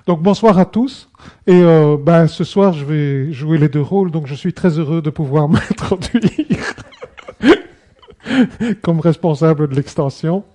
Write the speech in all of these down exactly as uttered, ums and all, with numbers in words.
Donc bonsoir à tous. Et euh, ben, ce soir, je vais jouer les deux rôles, donc je suis très heureux de pouvoir m'introduire comme responsable de l'extension.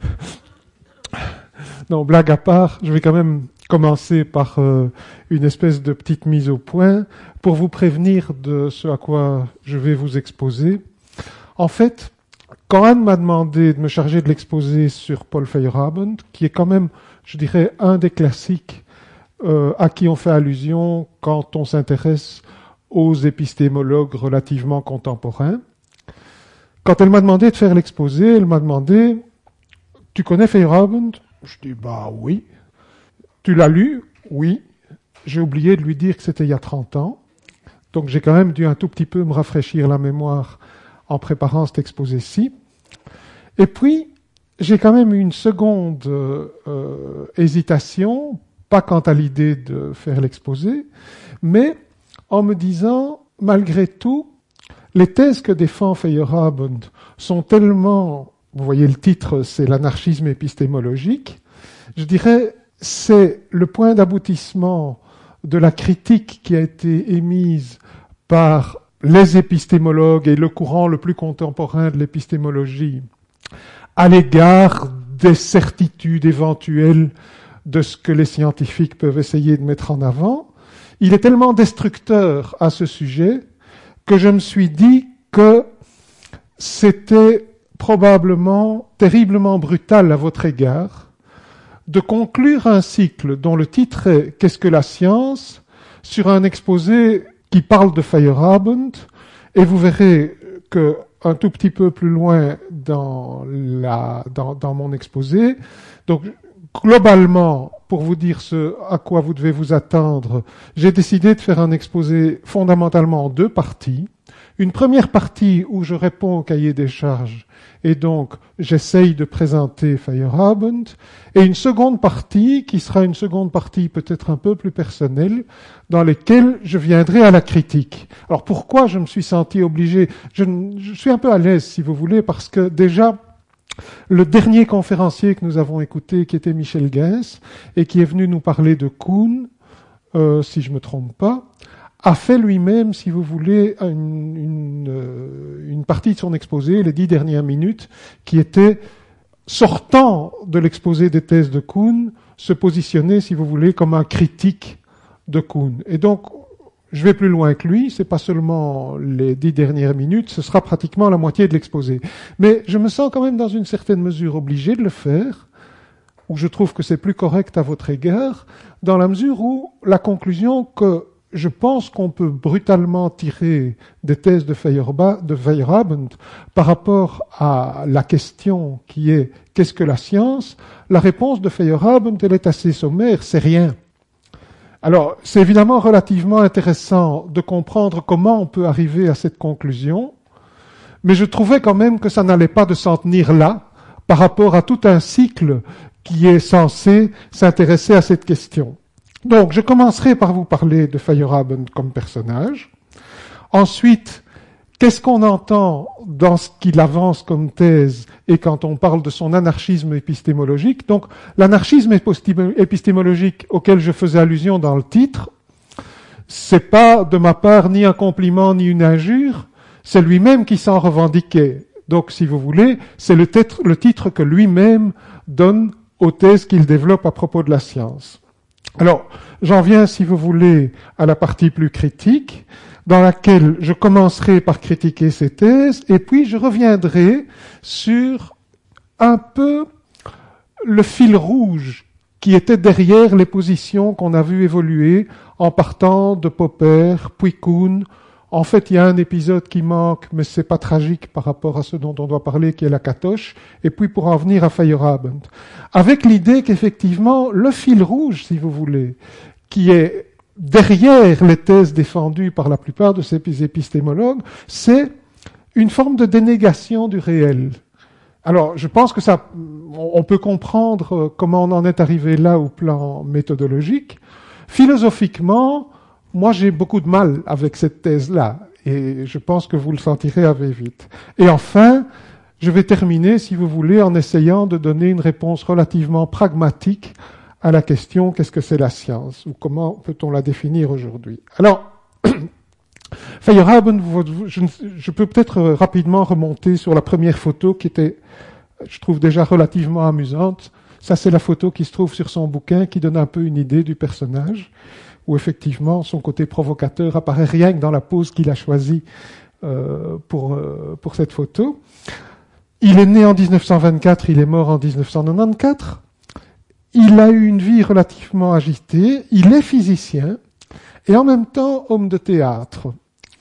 Non, blague à part, je vais quand même commencer par euh, une espèce de petite mise au point pour vous prévenir de ce à quoi je vais vous exposer. En fait, quand Anne m'a demandé de me charger de l'exposé sur Paul Feyerabend, qui est quand même, je dirais, un des classiques euh, à qui on fait allusion quand on s'intéresse aux épistémologues relativement contemporains, quand elle m'a demandé de faire l'exposé, elle m'a demandé « Tu connais Feyerabend ?» Je dis « Bah oui. » « Tu l'as lu ?» ?»« Oui. » J'ai oublié de lui dire que c'était il y a trente ans. Donc j'ai quand même dû un tout petit peu me rafraîchir la mémoire en préparant cet exposé-ci. Et puis, j'ai quand même eu une seconde euh, euh, hésitation, pas quant à l'idée de faire l'exposé, mais en me disant, malgré tout, les thèses que défend Feyerabend sont tellement, vous voyez le titre, c'est l'anarchisme épistémologique, je dirais, c'est le point d'aboutissement de la critique qui a été émise par les épistémologues et le courant le plus contemporain de l'épistémologie à l'égard des certitudes éventuelles de ce que les scientifiques peuvent essayer de mettre en avant. Il est tellement destructeur à ce sujet que je me suis dit que c'était probablement terriblement brutal à votre égard de conclure un cycle dont le titre est « Qu'est-ce que la science ?», sur un exposé qui parle de Feyerabend, et vous verrez que un tout petit peu plus loin dans, la, dans, dans mon exposé, donc globalement, pour vous dire ce à quoi vous devez vous attendre, j'ai décidé de faire un exposé fondamentalement en deux parties. Une première partie où je réponds au cahier des charges et donc j'essaye de présenter Feyerabend, et une seconde partie qui sera une seconde partie peut-être un peu plus personnelle, dans laquelle je viendrai à la critique. Alors pourquoi je me suis senti obligé, je, je suis un peu à l'aise si vous voulez, parce que déjà le dernier conférencier que nous avons écouté, qui était Michel Guens, et qui est venu nous parler de Kuhn, euh, si je me trompe pas, a fait lui-même, si vous voulez, une, une, une partie de son exposé, les dix dernières minutes, qui était, sortant de l'exposé des thèses de Kuhn, se positionner, si vous voulez, comme un critique de Kuhn. Et donc, je vais plus loin que lui, c'est pas seulement les dix dernières minutes, ce sera pratiquement la moitié de l'exposé. Mais je me sens quand même dans une certaine mesure obligé de le faire, ou je trouve que c'est plus correct à votre égard, dans la mesure où la conclusion que je pense qu'on peut brutalement tirer des thèses de Feyerabend par rapport à la question qui est « qu'est-ce que la science ?», la réponse de Feyerabend, elle est assez sommaire, c'est rien. Alors, c'est évidemment relativement intéressant de comprendre comment on peut arriver à cette conclusion, mais je trouvais quand même que ça n'allait pas de s'en tenir là par rapport à tout un cycle qui est censé s'intéresser à cette question. Donc, je commencerai par vous parler de Feyerabend comme personnage. Ensuite, qu'est-ce qu'on entend dans ce qu'il avance comme thèse et quand on parle de son anarchisme épistémologique? Donc, l'anarchisme épistémologique auquel je faisais allusion dans le titre, c'est pas de ma part ni un compliment ni une injure, c'est lui-même qui s'en revendiquait. Donc, si vous voulez, c'est le titre, le titre que lui-même donne aux thèses qu'il développe à propos de la science. Alors, j'en viens, si vous voulez, à la partie plus critique, dans laquelle je commencerai par critiquer ces thèses, et puis je reviendrai sur un peu le fil rouge qui était derrière les positions qu'on a vues évoluer en partant de Popper, puis Kuhn. En fait, il y a un épisode qui manque, mais c'est pas tragique par rapport à ce dont on doit parler, qui est la Katoche, et puis pour en venir à Feyerabend. Avec l'idée qu'effectivement, le fil rouge, si vous voulez, qui est derrière les thèses défendues par la plupart de ces épistémologues, c'est une forme de dénégation du réel. Alors, je pense que ça, on peut comprendre comment on en est arrivé là au plan méthodologique. Philosophiquement, moi, j'ai beaucoup de mal avec cette thèse-là, et je pense que vous le sentirez assez vite. Et enfin, je vais terminer, si vous voulez, en essayant de donner une réponse relativement pragmatique à la question « Qu'est-ce que c'est la science ?» ou « Comment peut-on la définir aujourd'hui ?» Alors, Feyerabend, je, je peux peut-être rapidement remonter sur la première photo qui était, je trouve déjà relativement amusante. Ça, c'est la photo qui se trouve sur son bouquin qui donne un peu une idée du personnage, où effectivement son côté provocateur apparaît rien que dans la pose qu'il a choisie euh, pour, euh, pour cette photo. Il est né en dix-neuf cent vingt-quatre, il est mort en dix-neuf cent quatre-vingt-quatorze. Il a eu une vie relativement agitée, il est physicien et en même temps homme de théâtre.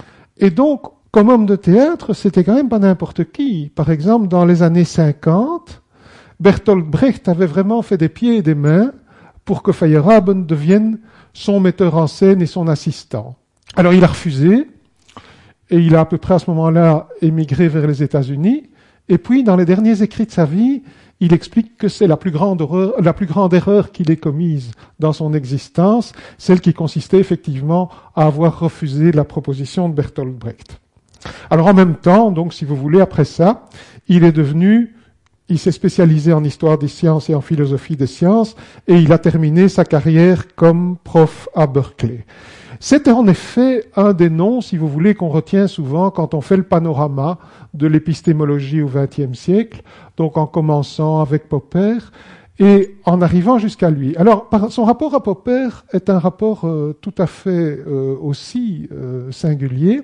Et donc, comme homme de théâtre, c'était quand même pas n'importe qui. Par exemple, dans les années cinquante, Bertolt Brecht avait vraiment fait des pieds et des mains pour que Feyerabend devienne son metteur en scène et son assistant. Alors il a refusé, et il a à peu près à ce moment-là émigré vers les États-Unis, et puis dans les derniers écrits de sa vie, il explique que c'est la plus grande horreur, la plus grande erreur qu'il ait commise dans son existence, celle qui consistait effectivement à avoir refusé la proposition de Bertolt Brecht. Alors en même temps, donc si vous voulez, après ça, il est devenu, il s'est spécialisé en histoire des sciences et en philosophie des sciences, et il a terminé sa carrière comme prof à Berkeley. C'est en effet un des noms, si vous voulez, qu'on retient souvent quand on fait le panorama de l'épistémologie au vingtième siècle, donc en commençant avec Popper et en arrivant jusqu'à lui. Alors, son rapport à Popper est un rapport euh, tout à fait euh, aussi euh, singulier.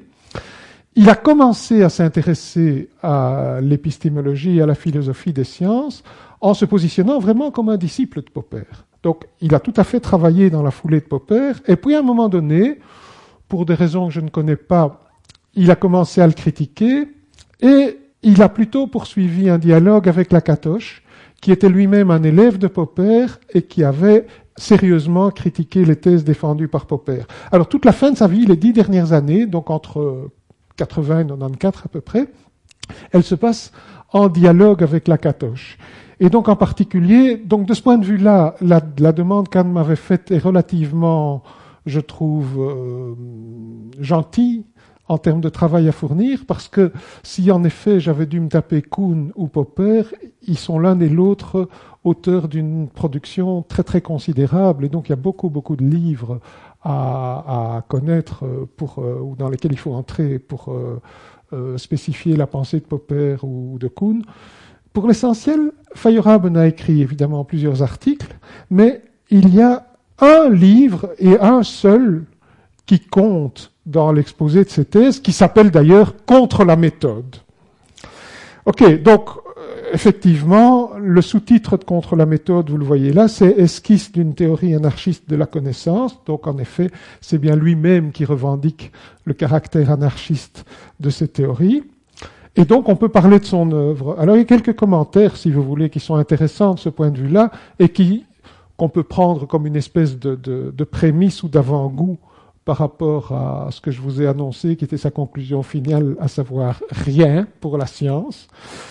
Il a commencé à s'intéresser à l'épistémologie et à la philosophie des sciences en se positionnant vraiment comme un disciple de Popper. Donc, il a tout à fait travaillé dans la foulée de Popper, et puis à un moment donné, pour des raisons que je ne connais pas, il a commencé à le critiquer, et il a plutôt poursuivi un dialogue avec Lakatos, qui était lui-même un élève de Popper, et qui avait sérieusement critiqué les thèses défendues par Popper. Alors, toute la fin de sa vie, les dix dernières années, donc entre quatre-vingts et quatre-vingt-quatorze à peu près, elle se passe en dialogue avec Lakatos. Et donc en particulier, donc de ce point de vue-là, la, la demande qu'Anne m'avait faite est relativement, je trouve, euh, gentille en termes de travail à fournir, parce que si en effet j'avais dû me taper Kuhn ou Popper, ils sont l'un et l'autre auteurs d'une production très très considérable, et donc il y a beaucoup beaucoup de livres à, à connaître pour, euh, ou dans lesquels il faut entrer pour euh, euh, spécifier la pensée de Popper ou de Kuhn. Pour l'essentiel, Feyerabend a écrit évidemment plusieurs articles, mais il y a un livre et un seul qui compte dans l'exposé de ces thèses, qui s'appelle d'ailleurs « Contre la méthode ». Ok, donc effectivement, le sous-titre de « Contre la méthode », vous le voyez là, c'est « Esquisse d'une théorie anarchiste de la connaissance ». Donc en effet, c'est bien lui-même qui revendique le caractère anarchiste de ces théories. Et donc, on peut parler de son œuvre. Alors, il y a quelques commentaires, si vous voulez, qui sont intéressants de ce point de vue-là, et qui, qu'on peut prendre comme une espèce de, de, de prémisse ou d'avant-goût par rapport à ce que je vous ai annoncé, qui était sa conclusion finale, à savoir rien pour la science.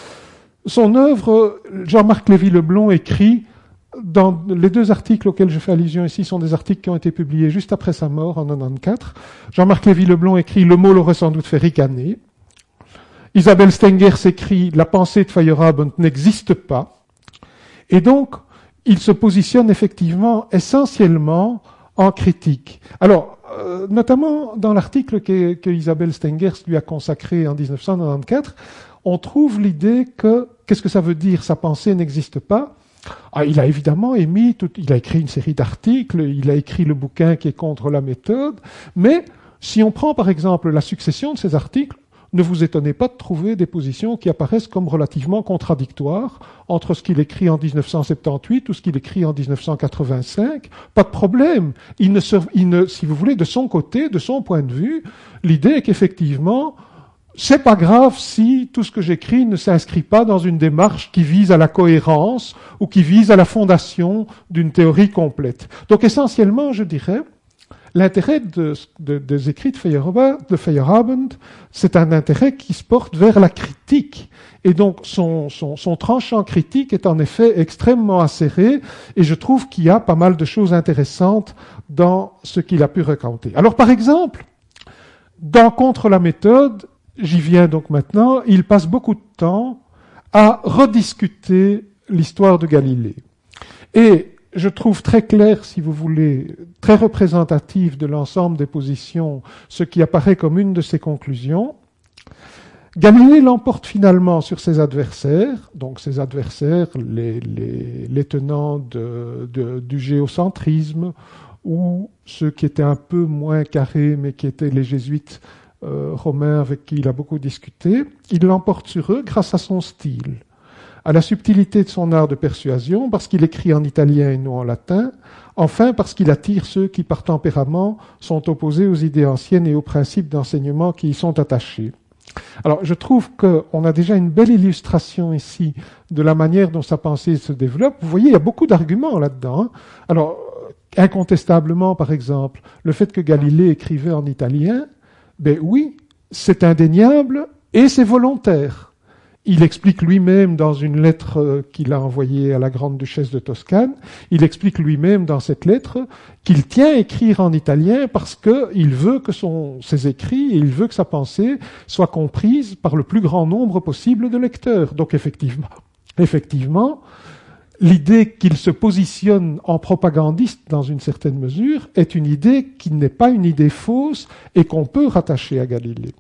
Son œuvre, Jean-Marc Lévy-Leblond écrit, dans les deux articles auxquels je fais allusion ici, sont des articles qui ont été publiés juste après sa mort, en quatre-vingt-quatorze. Jean-Marc Lévy-Leblond écrit « Le mot l'aurait sans doute fait ricaner ». Isabelle Stengers s'écrit « La pensée de Feyerabend n'existe pas ». Et donc, il se positionne effectivement essentiellement en critique. Alors, euh, notamment dans l'article que, que Isabelle Stengers lui a consacré en dix-neuf cent quatre-vingt-quatorze, on trouve l'idée que, qu'est-ce que ça veut dire, sa pensée n'existe pas? Ah, il a évidemment émis, tout, il a écrit une série d'articles, il a écrit le bouquin qui est contre la méthode, mais si on prend par exemple la succession de ces articles, ne vous étonnez pas de trouver des positions qui apparaissent comme relativement contradictoires entre ce qu'il écrit en dix-neuf cent soixante-dix-huit ou ce qu'il écrit en dix-neuf cent quatre-vingt-cinq. Pas de problème. Il ne, se, il ne, si vous voulez, de son côté, de son point de vue, l'idée est qu'effectivement, c'est pas grave si tout ce que j'écris ne s'inscrit pas dans une démarche qui vise à la cohérence ou qui vise à la fondation d'une théorie complète. Donc essentiellement, je dirais, l'intérêt de, de, des écrits de Feyerabend, de Feyerabend, c'est un intérêt qui se porte vers la critique. Et donc, son, son, son tranchant critique est en effet extrêmement acéré, et je trouve qu'il y a pas mal de choses intéressantes dans ce qu'il a pu raconter. Alors, par exemple, dans Contre la méthode, j'y viens donc maintenant, il passe beaucoup de temps à rediscuter l'histoire de Galilée. Et je trouve très clair, si vous voulez, très représentatif de l'ensemble des positions, ce qui apparaît comme une de ses conclusions. Galilée l'emporte finalement sur ses adversaires, donc ses adversaires, les, les, les tenants de, de, du géocentrisme, ou ceux qui étaient un peu moins carrés, mais qui étaient les jésuites euh, romains avec qui il a beaucoup discuté. Il l'emporte sur eux grâce à son style, à la subtilité de son art de persuasion, parce qu'il écrit en italien et non en latin, enfin parce qu'il attire ceux qui, par tempérament, sont opposés aux idées anciennes et aux principes d'enseignement qui y sont attachés. Alors, je trouve qu'on a déjà une belle illustration ici de la manière dont sa pensée se développe. Vous voyez, il y a beaucoup d'arguments là-dedans. Hein. Alors, incontestablement, par exemple, le fait que Galilée écrivait en italien, ben oui, c'est indéniable et c'est volontaire. Il explique lui-même dans une lettre qu'il a envoyée à la grande-duchesse de Toscane, il explique lui-même dans cette lettre qu'il tient à écrire en italien parce qu'il veut que son, ses écrits et il veut que sa pensée soit comprise par le plus grand nombre possible de lecteurs. Donc effectivement, effectivement, l'idée qu'il se positionne en propagandiste dans une certaine mesure est une idée qui n'est pas une idée fausse et qu'on peut rattacher à Galilée.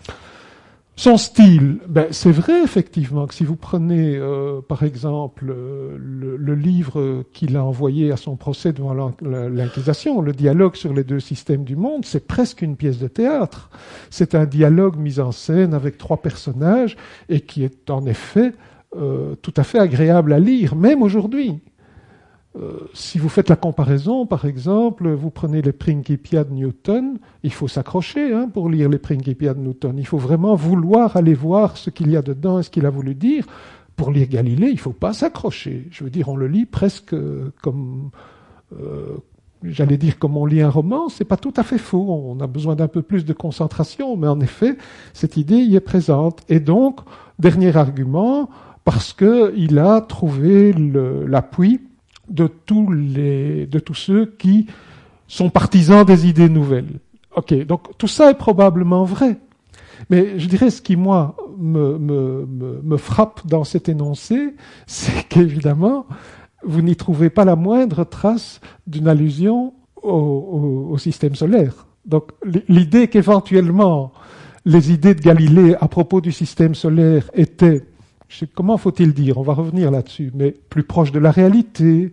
Son style, ben, c'est vrai effectivement que si vous prenez euh, par exemple euh, le, le livre qu'il a envoyé à son procès devant l'Inquisition, le dialogue sur les deux systèmes du monde, c'est presque une pièce de théâtre. C'est un dialogue mis en scène avec trois personnages et qui est en effet euh, tout à fait agréable à lire, même aujourd'hui. Euh, si vous faites la comparaison, par exemple, vous prenez les Principia de Newton, il faut s'accrocher hein, pour lire les Principia de Newton. Il faut vraiment vouloir aller voir ce qu'il y a dedans et ce qu'il a voulu dire. Pour lire Galilée, il ne faut pas s'accrocher. Je veux dire, on le lit presque comme, euh, j'allais dire comme on lit un roman. C'est pas tout à fait faux. On a besoin d'un peu plus de concentration, mais en effet, cette idée y est présente. Et donc, dernier argument, parce qu'il a trouvé le, l'appui de tous les, de tous ceux qui sont partisans des idées nouvelles. Ok, donc tout ça est probablement vrai. Mais je dirais ce qui, moi, me, me, me, me frappe dans cet énoncé, c'est qu'évidemment, vous n'y trouvez pas la moindre trace d'une allusion au, au, au système solaire. Donc l'idée qu'éventuellement les idées de Galilée à propos du système solaire étaient, comment faut-il dire, on va revenir là-dessus, mais plus proche de la réalité,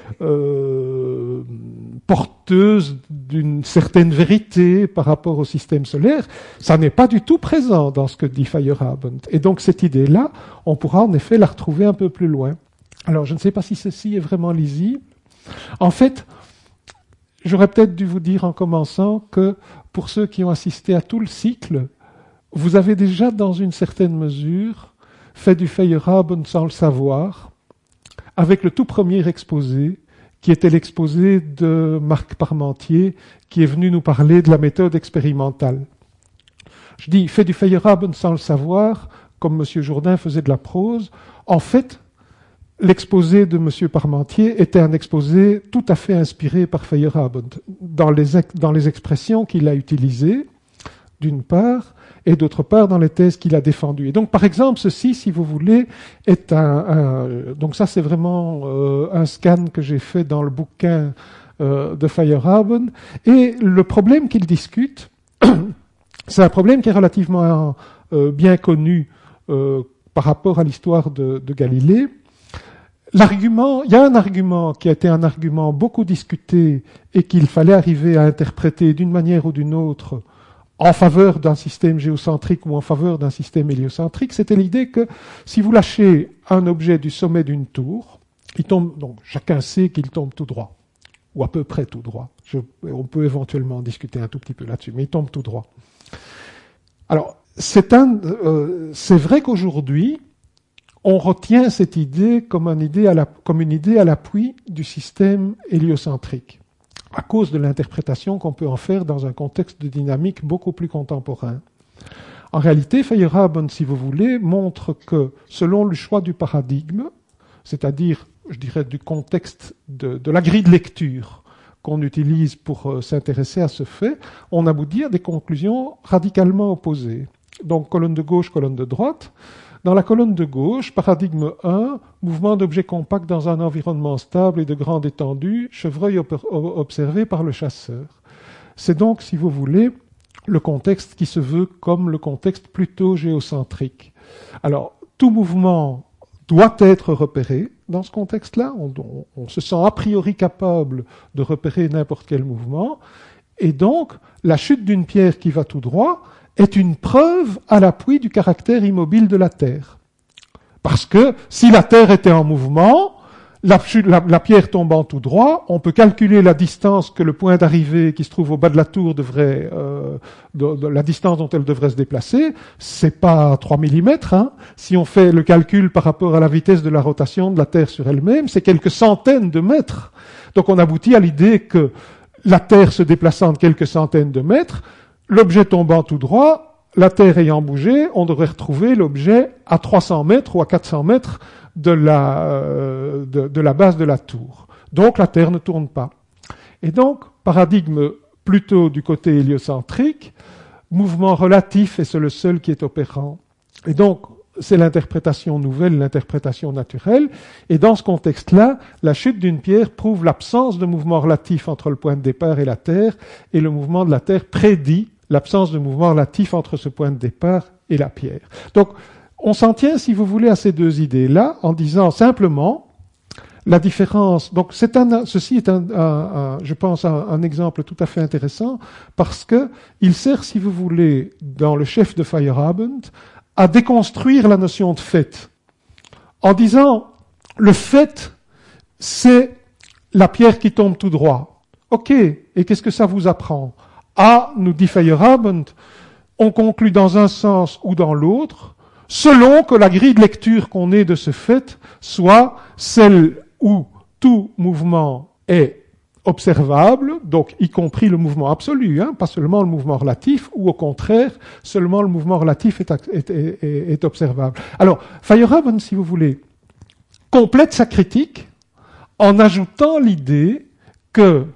euh, porteuse d'une certaine vérité par rapport au système solaire, ça n'est pas du tout présent dans ce que dit Feyerabend. Et donc cette idée-là, on pourra en effet la retrouver un peu plus loin. Alors je ne sais pas si ceci est vraiment lisible. En fait, j'aurais peut-être dû vous dire en commençant que pour ceux qui ont assisté à tout le cycle, vous avez déjà dans une certaine mesure fait du Feyerabend sans le savoir, avec le tout premier exposé, qui était l'exposé de Marc Parmentier, qui est venu nous parler de la méthode expérimentale. Je dis, fait du Feyerabend sans le savoir, comme M. Jourdain faisait de la prose. En fait, l'exposé de M. Parmentier était un exposé tout à fait inspiré par Feyerabend, dans les, dans les expressions qu'il a utilisées, d'une part, et d'autre part dans les thèses qu'il a défendues. Et donc, par exemple, ceci, si vous voulez, est un... un donc ça, c'est vraiment euh, un scan que j'ai fait dans le bouquin euh, de Feyerabend. Et le problème qu'il discute, c'est un problème qui est relativement euh, bien connu euh, par rapport à l'histoire de, de Galilée. L'argument, il y a un argument qui a été un argument beaucoup discuté et qu'il fallait arriver à interpréter d'une manière ou d'une autre en faveur d'un système géocentrique ou en faveur d'un système héliocentrique, c'était l'idée que si vous lâchez un objet du sommet d'une tour, il tombe, donc chacun sait qu'il tombe tout droit, ou à peu près tout droit. Je, on peut éventuellement discuter un tout petit peu là-dessus, mais il tombe tout droit. Alors, c'est, un, euh, c'est vrai qu'aujourd'hui, on retient cette idée comme une idée à la, comme une idée à l'appui du système héliocentrique, à cause de l'interprétation qu'on peut en faire dans un contexte de dynamique beaucoup plus contemporain. En réalité, Feyerabend, si vous voulez, montre que selon le choix du paradigme, c'est-à-dire, je dirais, du contexte de, de la grille de lecture qu'on utilise pour euh, s'intéresser à ce fait, on aboutit à des conclusions radicalement opposées. Donc, colonne de gauche, colonne de droite. Dans la colonne de gauche, paradigme un, mouvement d'objets compacts dans un environnement stable et de grande étendue, chevreuil observé par le chasseur. C'est donc, si vous voulez, le contexte qui se veut comme le contexte plutôt géocentrique. Alors, tout mouvement doit être repéré dans ce contexte-là. On, on, on se sent a priori capable de repérer n'importe quel mouvement. Et donc, la chute d'une pierre qui va tout droit est une preuve à l'appui du caractère immobile de la Terre. Parce que si la Terre était en mouvement, la, la, la pierre tombant tout droit, on peut calculer la distance que le point d'arrivée qui se trouve au bas de la tour devrait, euh, de, de, la distance dont elle devrait se déplacer. C'est pas trois millimètres, hein. Si on fait le calcul par rapport à la vitesse de la rotation de la Terre sur elle-même, c'est quelques centaines de mètres. Donc on aboutit à l'idée que la Terre se déplaçant de quelques centaines de mètres, l'objet tombant tout droit, la Terre ayant bougé, on devrait retrouver l'objet à trois cents mètres ou à quatre cents mètres de la, euh, de, de la base de la tour. Donc la Terre ne tourne pas. Et donc, paradigme plutôt du côté héliocentrique, mouvement relatif, et c'est le seul qui est opérant. Et donc, c'est l'interprétation nouvelle, l'interprétation naturelle. Et dans ce contexte-là, la chute d'une pierre prouve l'absence de mouvement relatif entre le point de départ et la Terre, et le mouvement de la Terre prédit l'absence de mouvement relatif entre ce point de départ et la pierre. Donc, on s'en tient, si vous voulez, à ces deux idées-là, en disant simplement la différence. Donc, c'est un, ceci est, un, un, un, je pense, un, un exemple tout à fait intéressant, parce que il sert, si vous voulez, dans le chef de Feyerabend, à déconstruire la notion de fait, en disant le fait, c'est la pierre qui tombe tout droit. Ok, et qu'est-ce que ça vous apprend? Ah, nous dit Feyerabend, on conclut dans un sens ou dans l'autre, selon que la grille de lecture qu'on ait de ce fait soit celle où tout mouvement est observable, donc y compris le mouvement absolu, hein, pas seulement le mouvement relatif, ou au contraire, seulement le mouvement relatif est, est, est, est observable. Alors, Feyerabend, si vous voulez, complète sa critique en ajoutant l'idée que,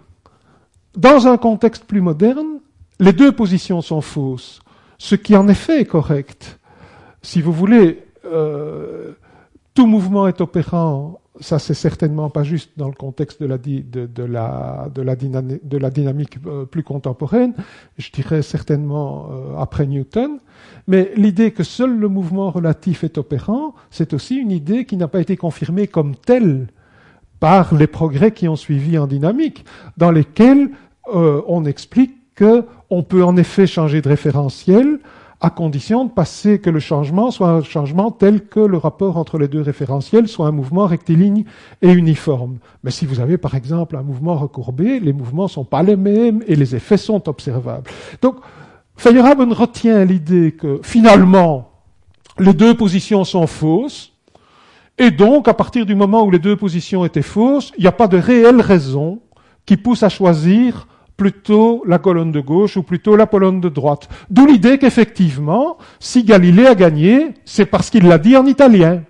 dans un contexte plus moderne, les deux positions sont fausses, ce qui en effet est correct. Si vous voulez, euh, tout mouvement est opérant. Ça, c'est certainement pas juste dans le contexte de la, de, de la, de la, dynamique, de la dynamique euh, plus contemporaine, je dirais certainement euh, après Newton, mais l'idée que seul le mouvement relatif est opérant, c'est aussi une idée qui n'a pas été confirmée comme telle par les progrès qui ont suivi en dynamique, dans lesquels euh, on explique qu'on peut en effet changer de référentiel, à condition de passer que le changement soit un changement tel que le rapport entre les deux référentiels soit un mouvement rectiligne et uniforme. Mais si vous avez par exemple un mouvement recourbé, les mouvements ne sont pas les mêmes et les effets sont observables. Donc, Feyerabend retient l'idée que finalement, les deux positions sont fausses, et donc à partir du moment où les deux positions étaient fausses, il n'y a pas de réelle raison qui pousse à choisir plutôt la colonne de gauche ou plutôt la colonne de droite. D'où l'idée qu'effectivement, si Galilée a gagné, c'est parce qu'il l'a dit en italien.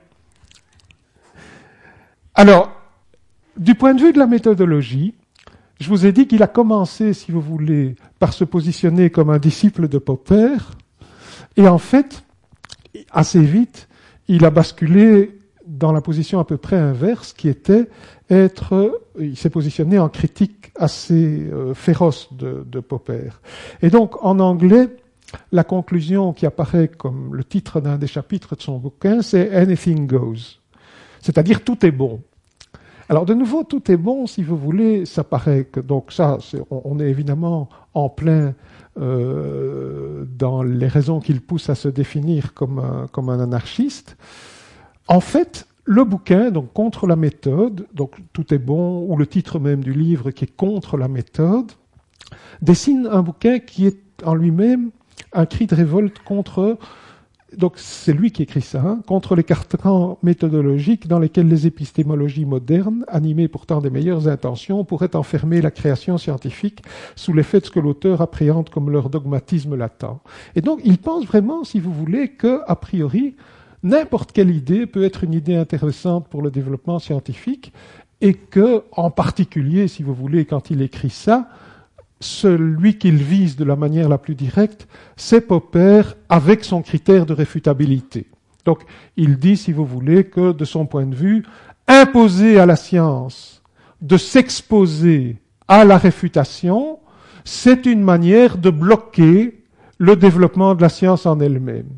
Alors, du point de vue de la méthodologie, je vous ai dit qu'il a commencé, si vous voulez, par se positionner comme un disciple de Popper, et en fait, assez vite, il a basculé dans la position à peu près inverse, qui était être, il s'est positionné en critique assez euh, féroce de, de Popper. Et donc, en anglais, la conclusion qui apparaît comme le titre d'un des chapitres de son bouquin, c'est « Anything goes », c'est-à-dire « tout est bon ». Alors, de nouveau, tout est bon, si vous voulez, ça paraît que, donc ça, c'est, on, on est évidemment en plein euh, dans les raisons qui le poussent à se définir comme un, comme un anarchiste. En fait, le bouquin, donc contre la méthode, donc tout est bon, ou le titre même du livre qui est contre la méthode, dessine un bouquin qui est en lui-même un cri de révolte contre, donc c'est lui qui écrit ça, hein, contre les carcans méthodologiques dans lesquels les épistémologies modernes, animées pourtant des meilleures intentions, pourraient enfermer la création scientifique sous l'effet de ce que l'auteur appréhende comme leur dogmatisme latent. Et donc il pense vraiment, si vous voulez, que a priori, n'importe quelle idée peut être une idée intéressante pour le développement scientifique et que, en particulier, si vous voulez, quand il écrit ça, celui qu'il vise de la manière la plus directe, c'est Popper avec son critère de réfutabilité. Donc, il dit, si vous voulez, que de son point de vue, imposer à la science de s'exposer à la réfutation, c'est une manière de bloquer le développement de la science en elle-même.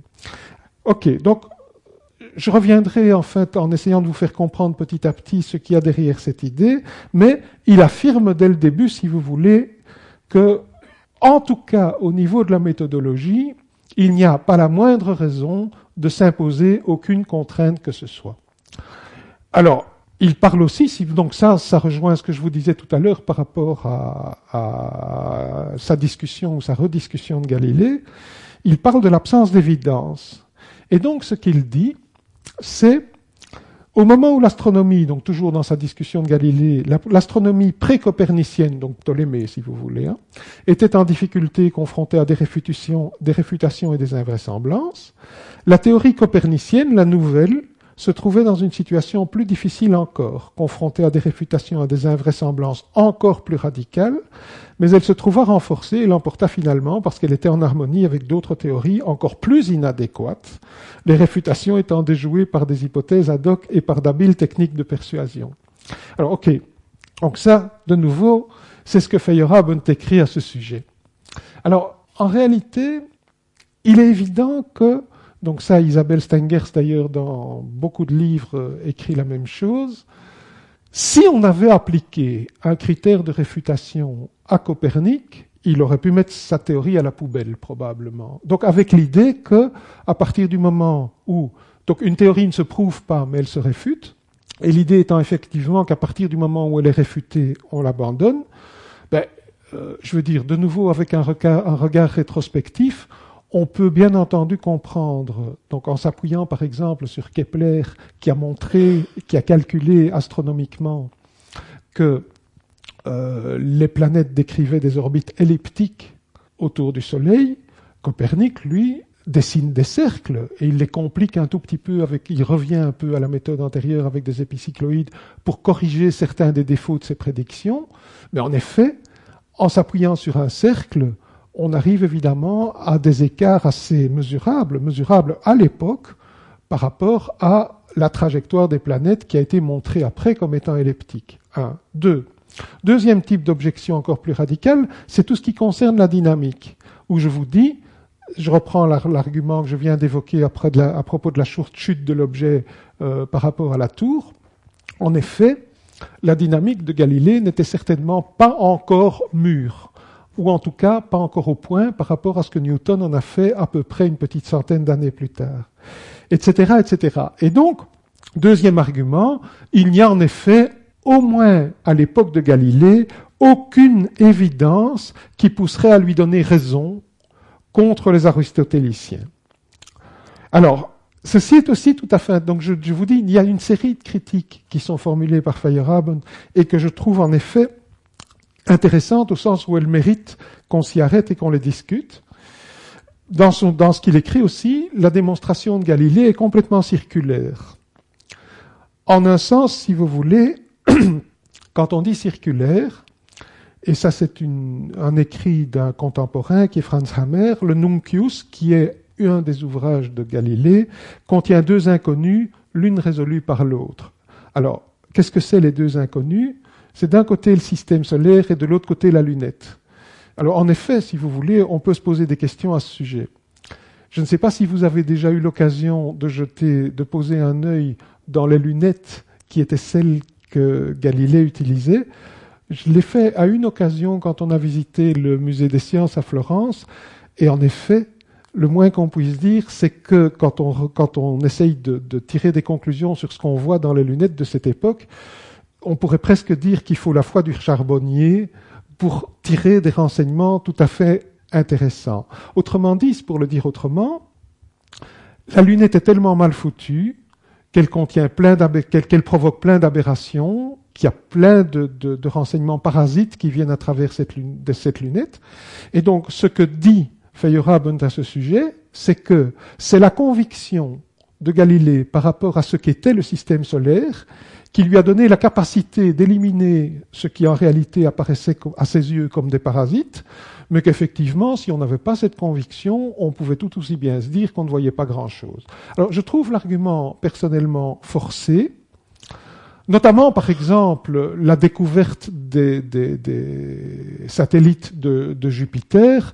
Ok, donc je reviendrai en fait en essayant de vous faire comprendre petit à petit ce qu'il y a derrière cette idée, mais il affirme dès le début, si vous voulez, que, en tout cas au niveau de la méthodologie, il n'y a pas la moindre raison de s'imposer aucune contrainte que ce soit. Alors, il parle aussi, si, donc ça, ça rejoint ce que je vous disais tout à l'heure par rapport à, à sa discussion ou sa rediscussion de Galilée, il parle de l'absence d'évidence. Et donc, ce qu'il dit, c'est, au moment où l'astronomie, donc toujours dans sa discussion de Galilée, l'astronomie pré-copernicienne, donc Ptolémée si vous voulez, hein, était en difficulté, confrontée à des réfutations, des réfutations et des invraisemblances, la théorie copernicienne, la nouvelle, se trouvait dans une situation plus difficile encore, confrontée à des réfutations, à des invraisemblances encore plus radicales, mais elle se trouva renforcée et l'emporta finalement parce qu'elle était en harmonie avec d'autres théories encore plus inadéquates, les réfutations étant déjouées par des hypothèses ad hoc et par d'habiles techniques de persuasion. Alors, ok, donc ça, de nouveau, c'est ce que Feyerabend écrit à ce sujet. Alors, en réalité, il est évident que donc ça, Isabelle Stengers, d'ailleurs, dans beaucoup de livres, euh, écrit la même chose. Si on avait appliqué un critère de réfutation à Copernic, il aurait pu mettre sa théorie à la poubelle, probablement. Donc avec l'idée que, à partir du moment où donc une théorie ne se prouve pas, mais elle se réfute, et l'idée étant effectivement qu'à partir du moment où elle est réfutée, on l'abandonne, ben, euh, je veux dire, de nouveau, avec un regard, un regard rétrospectif, on peut bien entendu comprendre, donc en s'appuyant par exemple sur Kepler, qui a montré, qui a calculé astronomiquement que euh, les planètes décrivaient des orbites elliptiques autour du Soleil, Copernic, lui, dessine des cercles et il les complique un tout petit peu avec, il revient un peu à la méthode antérieure avec des épicycloïdes pour corriger certains des défauts de ses prédictions. Mais en effet, en s'appuyant sur un cercle, on arrive évidemment à des écarts assez mesurables, mesurables à l'époque, par rapport à la trajectoire des planètes qui a été montrée après comme étant elliptique. Un. Deux. Deuxième type d'objection encore plus radicale, c'est tout ce qui concerne la dynamique, où je vous dis, je reprends l'argument que je viens d'évoquer après de la, à propos de la chute de l'objet euh, par rapport à la tour. En effet, la dynamique de Galilée n'était certainement pas encore mûre, ou en tout cas pas encore au point par rapport à ce que Newton en a fait à peu près une petite centaine d'années plus tard, et cetera, et cetera. Et donc, deuxième argument, il n'y a en effet, au moins à l'époque de Galilée, aucune évidence qui pousserait à lui donner raison contre les aristotéliciens. Alors, ceci est aussi tout à fait... Donc je, je vous dis, il y a une série de critiques qui sont formulées par Feyerabend et que je trouve en effet intéressante au sens où elle mérite qu'on s'y arrête et qu'on les discute. Dans, son, dans ce qu'il écrit aussi, la démonstration de Galilée est complètement circulaire. En un sens, si vous voulez, quand on dit circulaire, et ça c'est une, un écrit d'un contemporain qui est Franz Hammer, le Nuncius, qui est un des ouvrages de Galilée, contient deux inconnus, l'une résolue par l'autre. Alors, qu'est-ce que c'est les deux inconnus ? C'est d'un côté le système solaire et de l'autre côté la lunette. Alors en effet, si vous voulez, on peut se poser des questions à ce sujet. Je ne sais pas si vous avez déjà eu l'occasion de jeter, de poser un œil dans les lunettes qui étaient celles que Galilée utilisait. Je l'ai fait à une occasion quand on a visité le musée des sciences à Florence, et en effet, le moins qu'on puisse dire, c'est que quand on, quand on essaye de, de tirer des conclusions sur ce qu'on voit dans les lunettes de cette époque, on pourrait presque dire qu'il faut la foi du charbonnier pour tirer des renseignements tout à fait intéressants. Autrement dit, pour le dire autrement, la lunette est tellement mal foutue qu'elle contient plein qu'elle, qu'elle provoque plein d'aberrations, qu'il y a plein de, de, de renseignements parasites qui viennent à travers cette, de cette lunette. Et donc, ce que dit Feyerabend à ce sujet, c'est que c'est la conviction de Galilée par rapport à ce qu'était le système solaire, qui lui a donné la capacité d'éliminer ce qui en réalité apparaissait à ses yeux comme des parasites, mais qu'effectivement, si on n'avait pas cette conviction, on pouvait tout aussi bien se dire qu'on ne voyait pas grand-chose. Alors, je trouve l'argument personnellement forcé, notamment, par exemple, la découverte des, des, des satellites de, de Jupiter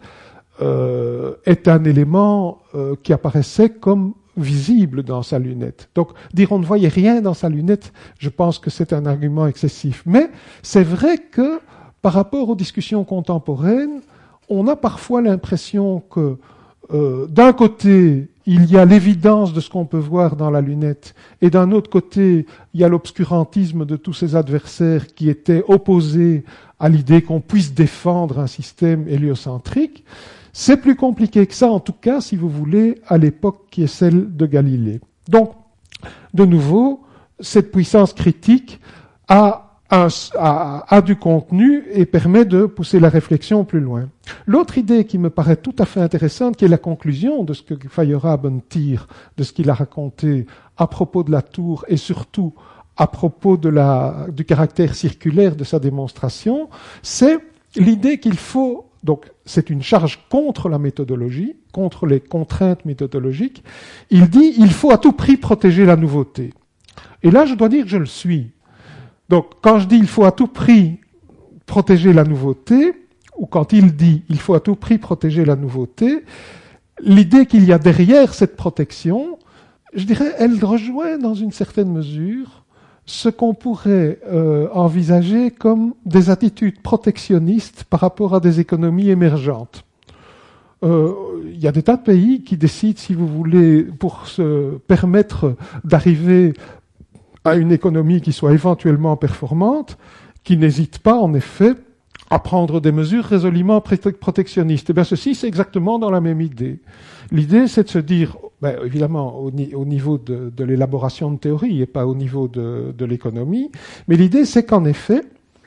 euh, est un élément euh, qui apparaissait comme visible dans sa lunette. Donc, dire on ne voyait rien dans sa lunette, je pense que c'est un argument excessif. Mais c'est vrai que, par rapport aux discussions contemporaines, on a parfois l'impression que, euh, d'un côté, il y a l'évidence de ce qu'on peut voir dans la lunette, et d'un autre côté, il y a l'obscurantisme de tous ces adversaires qui étaient opposés à l'idée qu'on puisse défendre un système héliocentrique. C'est plus compliqué que ça, en tout cas, si vous voulez, à l'époque qui est celle de Galilée. Donc, de nouveau, cette puissance critique a, un, a, a du contenu et permet de pousser la réflexion plus loin. L'autre idée qui me paraît tout à fait intéressante, qui est la conclusion de ce que Feyerabend tire, de ce qu'il a raconté à propos de la tour et surtout à propos de la, du caractère circulaire de sa démonstration, c'est l'idée qu'il faut. Donc, c'est une charge contre la méthodologie, contre les contraintes méthodologiques. Il dit, il faut à tout prix protéger la nouveauté. Et là, je dois dire que je le suis. Donc, quand je dis, il faut à tout prix protéger la nouveauté, ou quand il dit, il faut à tout prix protéger la nouveauté, l'idée qu'il y a derrière cette protection, je dirais, elle rejoint dans une certaine mesure ce qu'on pourrait euh, envisager comme des attitudes protectionnistes par rapport à des économies émergentes. Euh, il y a des tas de pays qui décident, si vous voulez, pour se permettre d'arriver à une économie qui soit éventuellement performante, qui n'hésitent pas, en effet, à prendre des mesures résolument protectionnistes. Et bien, ceci, c'est exactement dans la même idée. L'idée, c'est de se dire, ben, évidemment, au, ni- au niveau de, de l'élaboration de théorie et pas au niveau de, de l'économie, mais l'idée, c'est qu'en effet,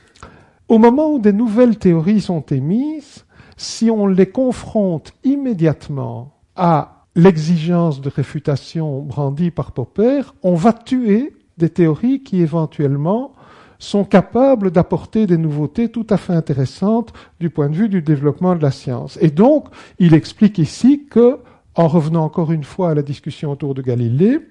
au moment où des nouvelles théories sont émises, si on les confronte immédiatement à l'exigence de réfutation brandie par Popper, on va tuer des théories qui, éventuellement, sont capables d'apporter des nouveautés tout à fait intéressantes du point de vue du développement de la science. Et donc, il explique ici que, en revenant encore une fois à la discussion autour de Galilée,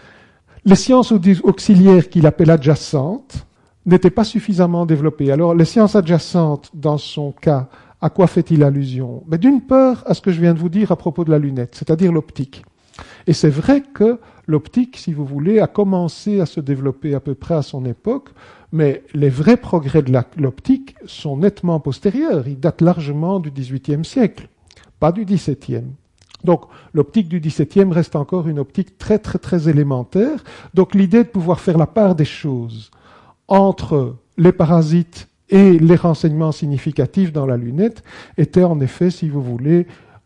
les sciences auxiliaires qu'il appelle adjacentes n'étaient pas suffisamment développées. Alors, les sciences adjacentes, dans son cas, à quoi fait-il allusion? Mais d'une part, à ce que je viens de vous dire à propos de la lunette, c'est-à-dire l'optique. Et c'est vrai que l'optique, si vous voulez, a commencé à se développer à peu près à son époque, mais les vrais progrès de la, l'optique sont nettement postérieurs. Ils datent largement du dix-huitième siècle, pas du dix-septième. Donc, l'optique du dix-septième reste encore une optique très, très, très élémentaire. Donc, l'idée de pouvoir faire la part des choses entre les parasites et les renseignements significatifs dans la lunette était en effet, si vous voulez,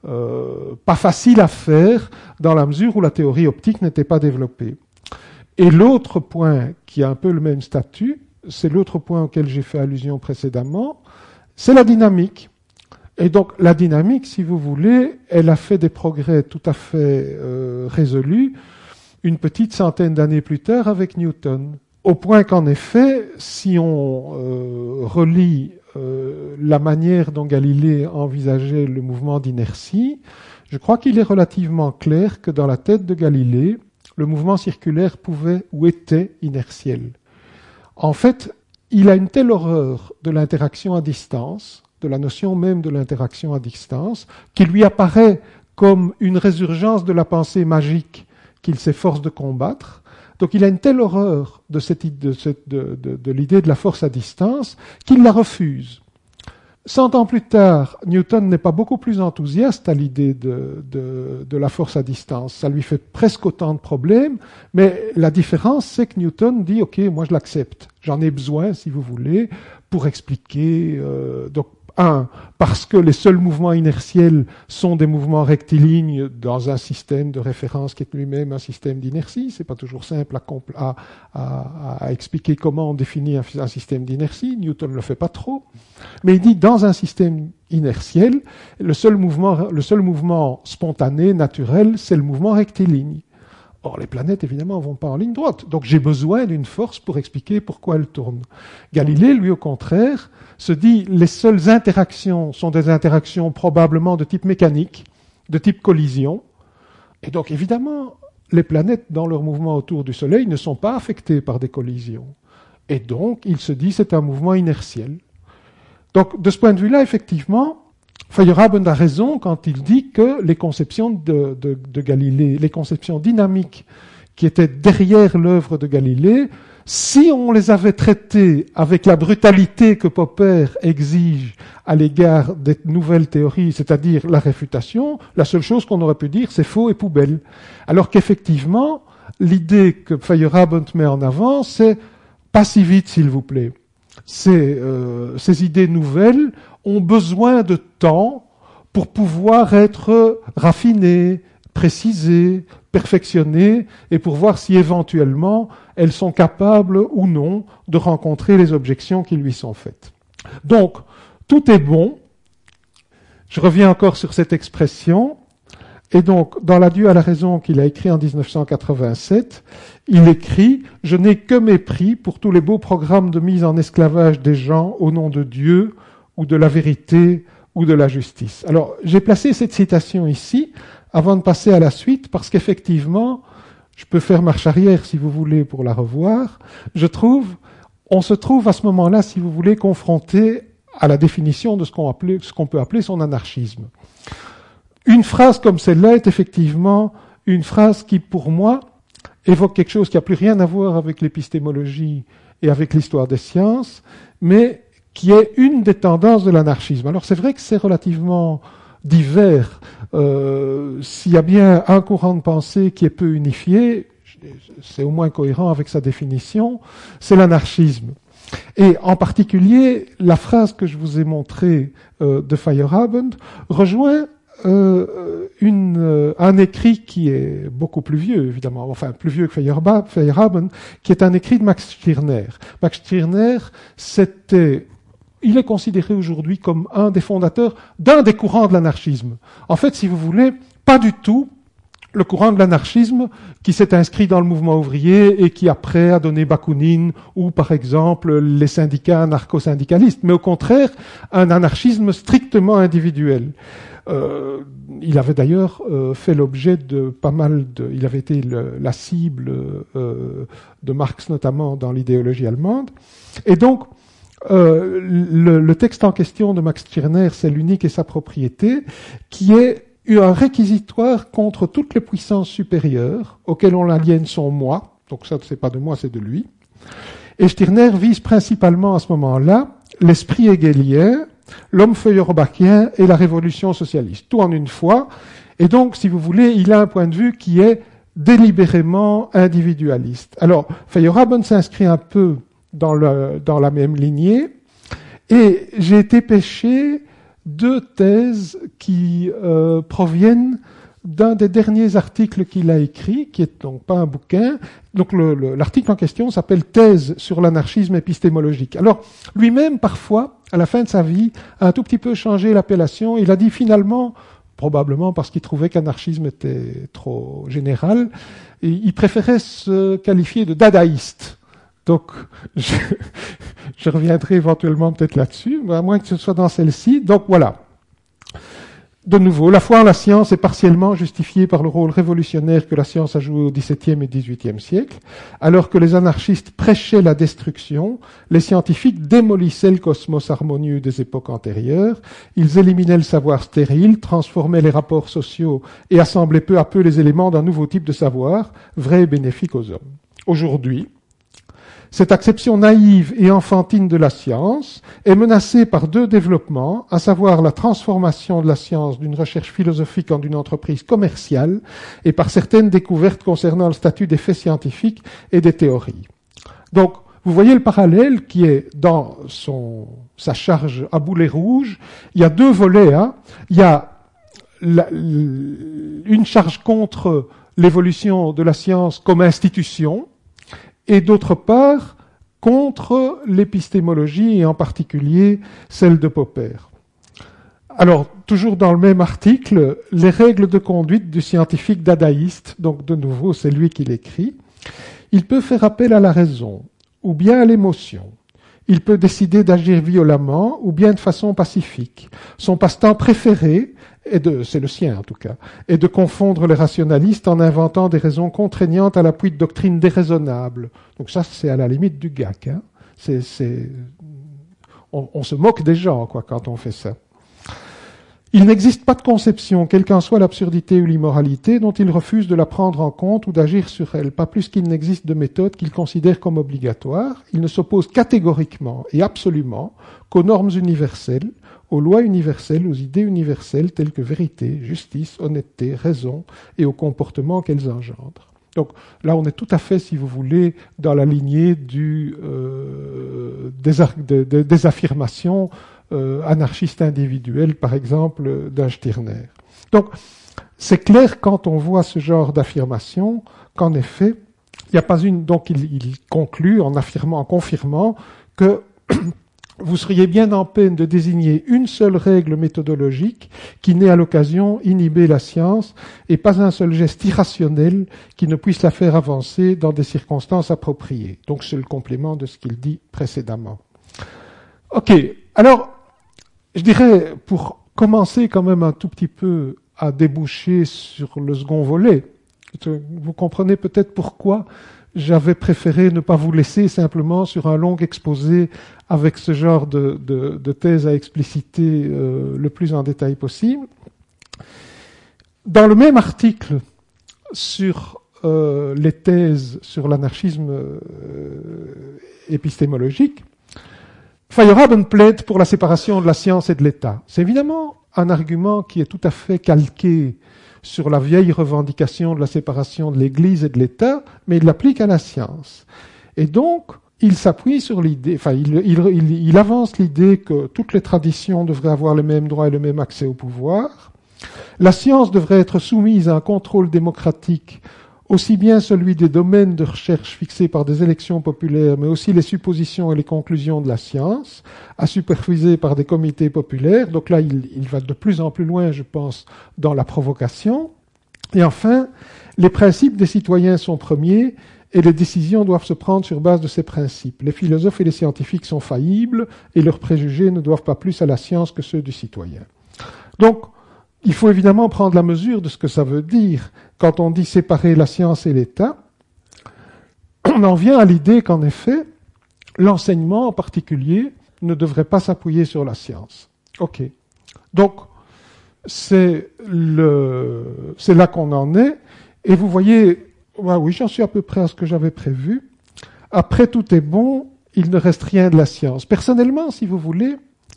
Euh, pas facile à faire dans la mesure où la théorie optique n'était pas développée. Et l'autre point qui a un peu le même statut, c'est l'autre point auquel j'ai fait allusion précédemment, c'est la dynamique. Et donc la dynamique, si vous voulez, elle a fait des progrès tout à fait euh, résolus une petite centaine d'années plus tard avec Newton. Au point qu'en effet, si on euh, relit euh, la manière dont Galilée envisageait le mouvement d'inertie, je crois qu'il est relativement clair que dans la tête de Galilée, le mouvement circulaire pouvait ou était inertiel. En fait, il a une telle horreur de l'interaction à distance, de la notion même de l'interaction à distance, qui lui apparaît comme une résurgence de la pensée magique qu'il s'efforce de combattre. Donc il a une telle horreur de, cette, de, cette, de, de, de l'idée de la force à distance qu'il la refuse. Cent ans plus tard, Newton n'est pas beaucoup plus enthousiaste à l'idée de, de, de la force à distance. Ça lui fait presque autant de problèmes, mais la différence, c'est que Newton dit « Ok, moi je l'accepte. J'en ai besoin, si vous voulez, pour expliquer... Euh, » donc, un, parce que les seuls mouvements inertiels sont des mouvements rectilignes dans un système de référence qui est lui-même un système d'inertie. C'est pas toujours simple à, à, à, à expliquer comment on définit un, un système d'inertie. Newton ne le fait pas trop. Mais il dit, dans un système inertiel, le seul mouvement, le seul mouvement spontané, naturel, c'est le mouvement rectiligne. Or, les planètes, évidemment, ne vont pas en ligne droite. Donc, j'ai besoin d'une force pour expliquer pourquoi elles tournent. Galilée, lui, au contraire, se dit les seules interactions sont des interactions probablement de type mécanique, de type collision. Et donc, évidemment, les planètes, dans leur mouvement autour du Soleil, ne sont pas affectées par des collisions. Et donc, il se dit c'est un mouvement inertiel. Donc, de ce point de vue-là, effectivement, Feyerabend a raison quand il dit que les conceptions de, de, de Galilée, les conceptions dynamiques qui étaient derrière l'œuvre de Galilée, si on les avait traitées avec la brutalité que Popper exige à l'égard des nouvelles théories, c'est-à-dire la réfutation, la seule chose qu'on aurait pu dire, c'est faux et poubelle. Alors qu'effectivement, l'idée que Feyerabend met en avant, c'est pas si vite, s'il vous plaît. Ces, euh, ces idées nouvelles ont besoin de temps pour pouvoir être raffinées, précisées, perfectionnées, et pour voir si éventuellement elles sont capables ou non de rencontrer les objections qui lui sont faites. Donc, tout est bon. Je reviens encore sur cette expression. Et donc, dans l'Adieu à la raison qu'il a écrit en dix-neuf cent quatre-vingt-sept, il écrit « Je n'ai que mépris pour tous les beaux programmes de mise en esclavage des gens au nom de Dieu ou de la vérité ou de la justice. » Alors, j'ai placé cette citation ici avant de passer à la suite parce qu'effectivement, je peux faire marche arrière si vous voulez pour la revoir, je trouve, on se trouve à ce moment-là, si vous voulez, confronté à la définition de ce qu'on appelait, ce qu'on peut appeler son anarchisme. Une phrase comme celle-là est effectivement une phrase qui, pour moi, évoque quelque chose qui n'a plus rien à voir avec l'épistémologie et avec l'histoire des sciences, mais qui est une des tendances de l'anarchisme. Alors c'est vrai que c'est relativement divers. Euh, s'il y a bien un courant de pensée qui est peu unifié, c'est au moins cohérent avec sa définition, c'est l'anarchisme. Et en particulier, la phrase que je vous ai montrée euh, de Feyerabend rejoint Euh, une, euh, un écrit qui est beaucoup plus vieux, évidemment, enfin plus vieux que Feyerabend, qui est un écrit de Max Stirner. Max Stirner, c'était, il est considéré aujourd'hui comme un des fondateurs d'un des courants de l'anarchisme. En fait, si vous voulez, pas du tout le courant de l'anarchisme qui s'est inscrit dans le mouvement ouvrier et qui après a donné Bakounine ou par exemple les syndicats anarcho-syndicalistes, mais au contraire un anarchisme strictement individuel. Euh, il avait d'ailleurs euh, fait l'objet de pas mal de... Il avait été le, la cible euh, de Marx, notamment dans l'idéologie allemande. Et donc, euh, le, le texte en question de Max Stirner, c'est l'unique et sa propriété, qui est un réquisitoire contre toutes les puissances supérieures auxquelles on aliène son moi. Donc ça, c'est pas de moi, c'est de lui. Et Stirner vise principalement à ce moment-là l'esprit hegelien, l'homme feuillerbachien et la révolution socialiste, tout en une fois. Et donc, si vous voulez, il a un point de vue qui est délibérément individualiste. Alors, Feyerabend s'inscrit un peu dans, le, dans la même lignée, et j'ai été pêché deux thèses qui euh, proviennent d'un des derniers articles qu'il a écrit, qui est donc pas un bouquin. Donc le, le, l'article en question s'appelle « Thèse sur l'anarchisme épistémologique ». Alors, lui-même, parfois, à la fin de sa vie, a un tout petit peu changé l'appellation. Il a dit finalement, probablement parce qu'il trouvait qu'anarchisme était trop général, et il préférait se qualifier de dadaïste. Donc, je, je reviendrai éventuellement peut-être là-dessus, à moins que ce soit dans celle-ci. Donc voilà. De nouveau, la foi en la science est partiellement justifiée par le rôle révolutionnaire que la science a joué au dix-septième et dix-huitième siècle. Alors que les anarchistes prêchaient la destruction, les scientifiques démolissaient le cosmos harmonieux des époques antérieures. Ils éliminaient le savoir stérile, transformaient les rapports sociaux et assemblaient peu à peu les éléments d'un nouveau type de savoir, vrai et bénéfique aux hommes. Aujourd'hui, cette acception naïve et enfantine de la science est menacée par deux développements, à savoir la transformation de la science d'une recherche philosophique en une entreprise commerciale et par certaines découvertes concernant le statut des faits scientifiques et des théories. Donc, vous voyez le parallèle qui est dans son, sa charge à boulet rouge. Il y a deux volets. Hein. Il y a la, une charge contre l'évolution de la science comme institution, et d'autre part, contre l'épistémologie, et en particulier celle de Popper. Alors, toujours dans le même article, les règles de conduite du scientifique dadaïste, donc de nouveau, c'est lui qui l'écrit. Il peut faire appel à la raison, ou bien à l'émotion. Il peut décider d'agir violemment, ou bien de façon pacifique. Son passe-temps préféré, est de, c'est le sien en tout cas, est de confondre les rationalistes en inventant des raisons contraignantes à l'appui de doctrines déraisonnables. Donc ça, c'est à la limite du G A C. Hein. C'est, c'est... On, on se moque des gens, quoi, quand on fait ça. Il n'existe pas de conception, quelle qu'en soit l'absurdité ou l'immoralité, dont il refuse de la prendre en compte ou d'agir sur elle, pas plus qu'il n'existe de méthode qu'il considère comme obligatoire. Il ne s'oppose catégoriquement et absolument qu'aux normes universelles, aux lois universelles, aux idées universelles telles que vérité, justice, honnêteté, raison et aux comportements qu'elles engendrent. Donc là, on est tout à fait, si vous voulez, dans la lignée du, euh, des, des, des, des affirmations Euh, anarchiste individuel, par exemple, d'un Stirner. Donc, c'est clair quand on voit ce genre d'affirmation qu'en effet, il n'y a pas une. Donc, il, il conclut en affirmant, en confirmant que vous seriez bien en peine de désigner une seule règle méthodologique qui n'ait à l'occasion inhibé la science et pas un seul geste irrationnel qui ne puisse la faire avancer dans des circonstances appropriées. Donc, c'est le complément de ce qu'il dit précédemment. Ok. Alors, je dirais, pour commencer quand même un tout petit peu à déboucher sur le second volet, vous comprenez peut-être pourquoi j'avais préféré ne pas vous laisser simplement sur un long exposé avec ce genre de, de, de thèse à expliciter euh, le plus en détail possible. Dans le même article sur euh, les thèses sur l'anarchisme euh, épistémologique, Feyerabend plaide pour la séparation de la science et de l'État. C'est évidemment un argument qui est tout à fait calqué sur la vieille revendication de la séparation de l'Église et de l'État, mais il l'applique à la science. Et donc, il s'appuie sur l'idée, enfin, il, il, il, il avance l'idée que toutes les traditions devraient avoir les mêmes droits et le même accès au pouvoir. La science devrait être soumise à un contrôle démocratique, aussi bien celui des domaines de recherche fixés par des élections populaires, mais aussi les suppositions et les conclusions de la science, à superviser par des comités populaires. Donc là, il, il va de plus en plus loin, je pense, dans la provocation. Et enfin, les principes des citoyens sont premiers et les décisions doivent se prendre sur base de ces principes. Les philosophes et les scientifiques sont faillibles et leurs préjugés ne doivent pas plus à la science que ceux du citoyen. Donc, il faut évidemment prendre la mesure de ce que ça veut dire quand on dit séparer la science et l'État. On en vient à l'idée qu'en effet, l'enseignement en particulier ne devrait pas s'appuyer sur la science. Ok. Donc, c'est, le, c'est là qu'on en est. Et vous voyez, bah oui, j'en suis à peu près à ce que j'avais prévu. Après tout est bon, il ne reste rien de la science. Personnellement, si vous voulez,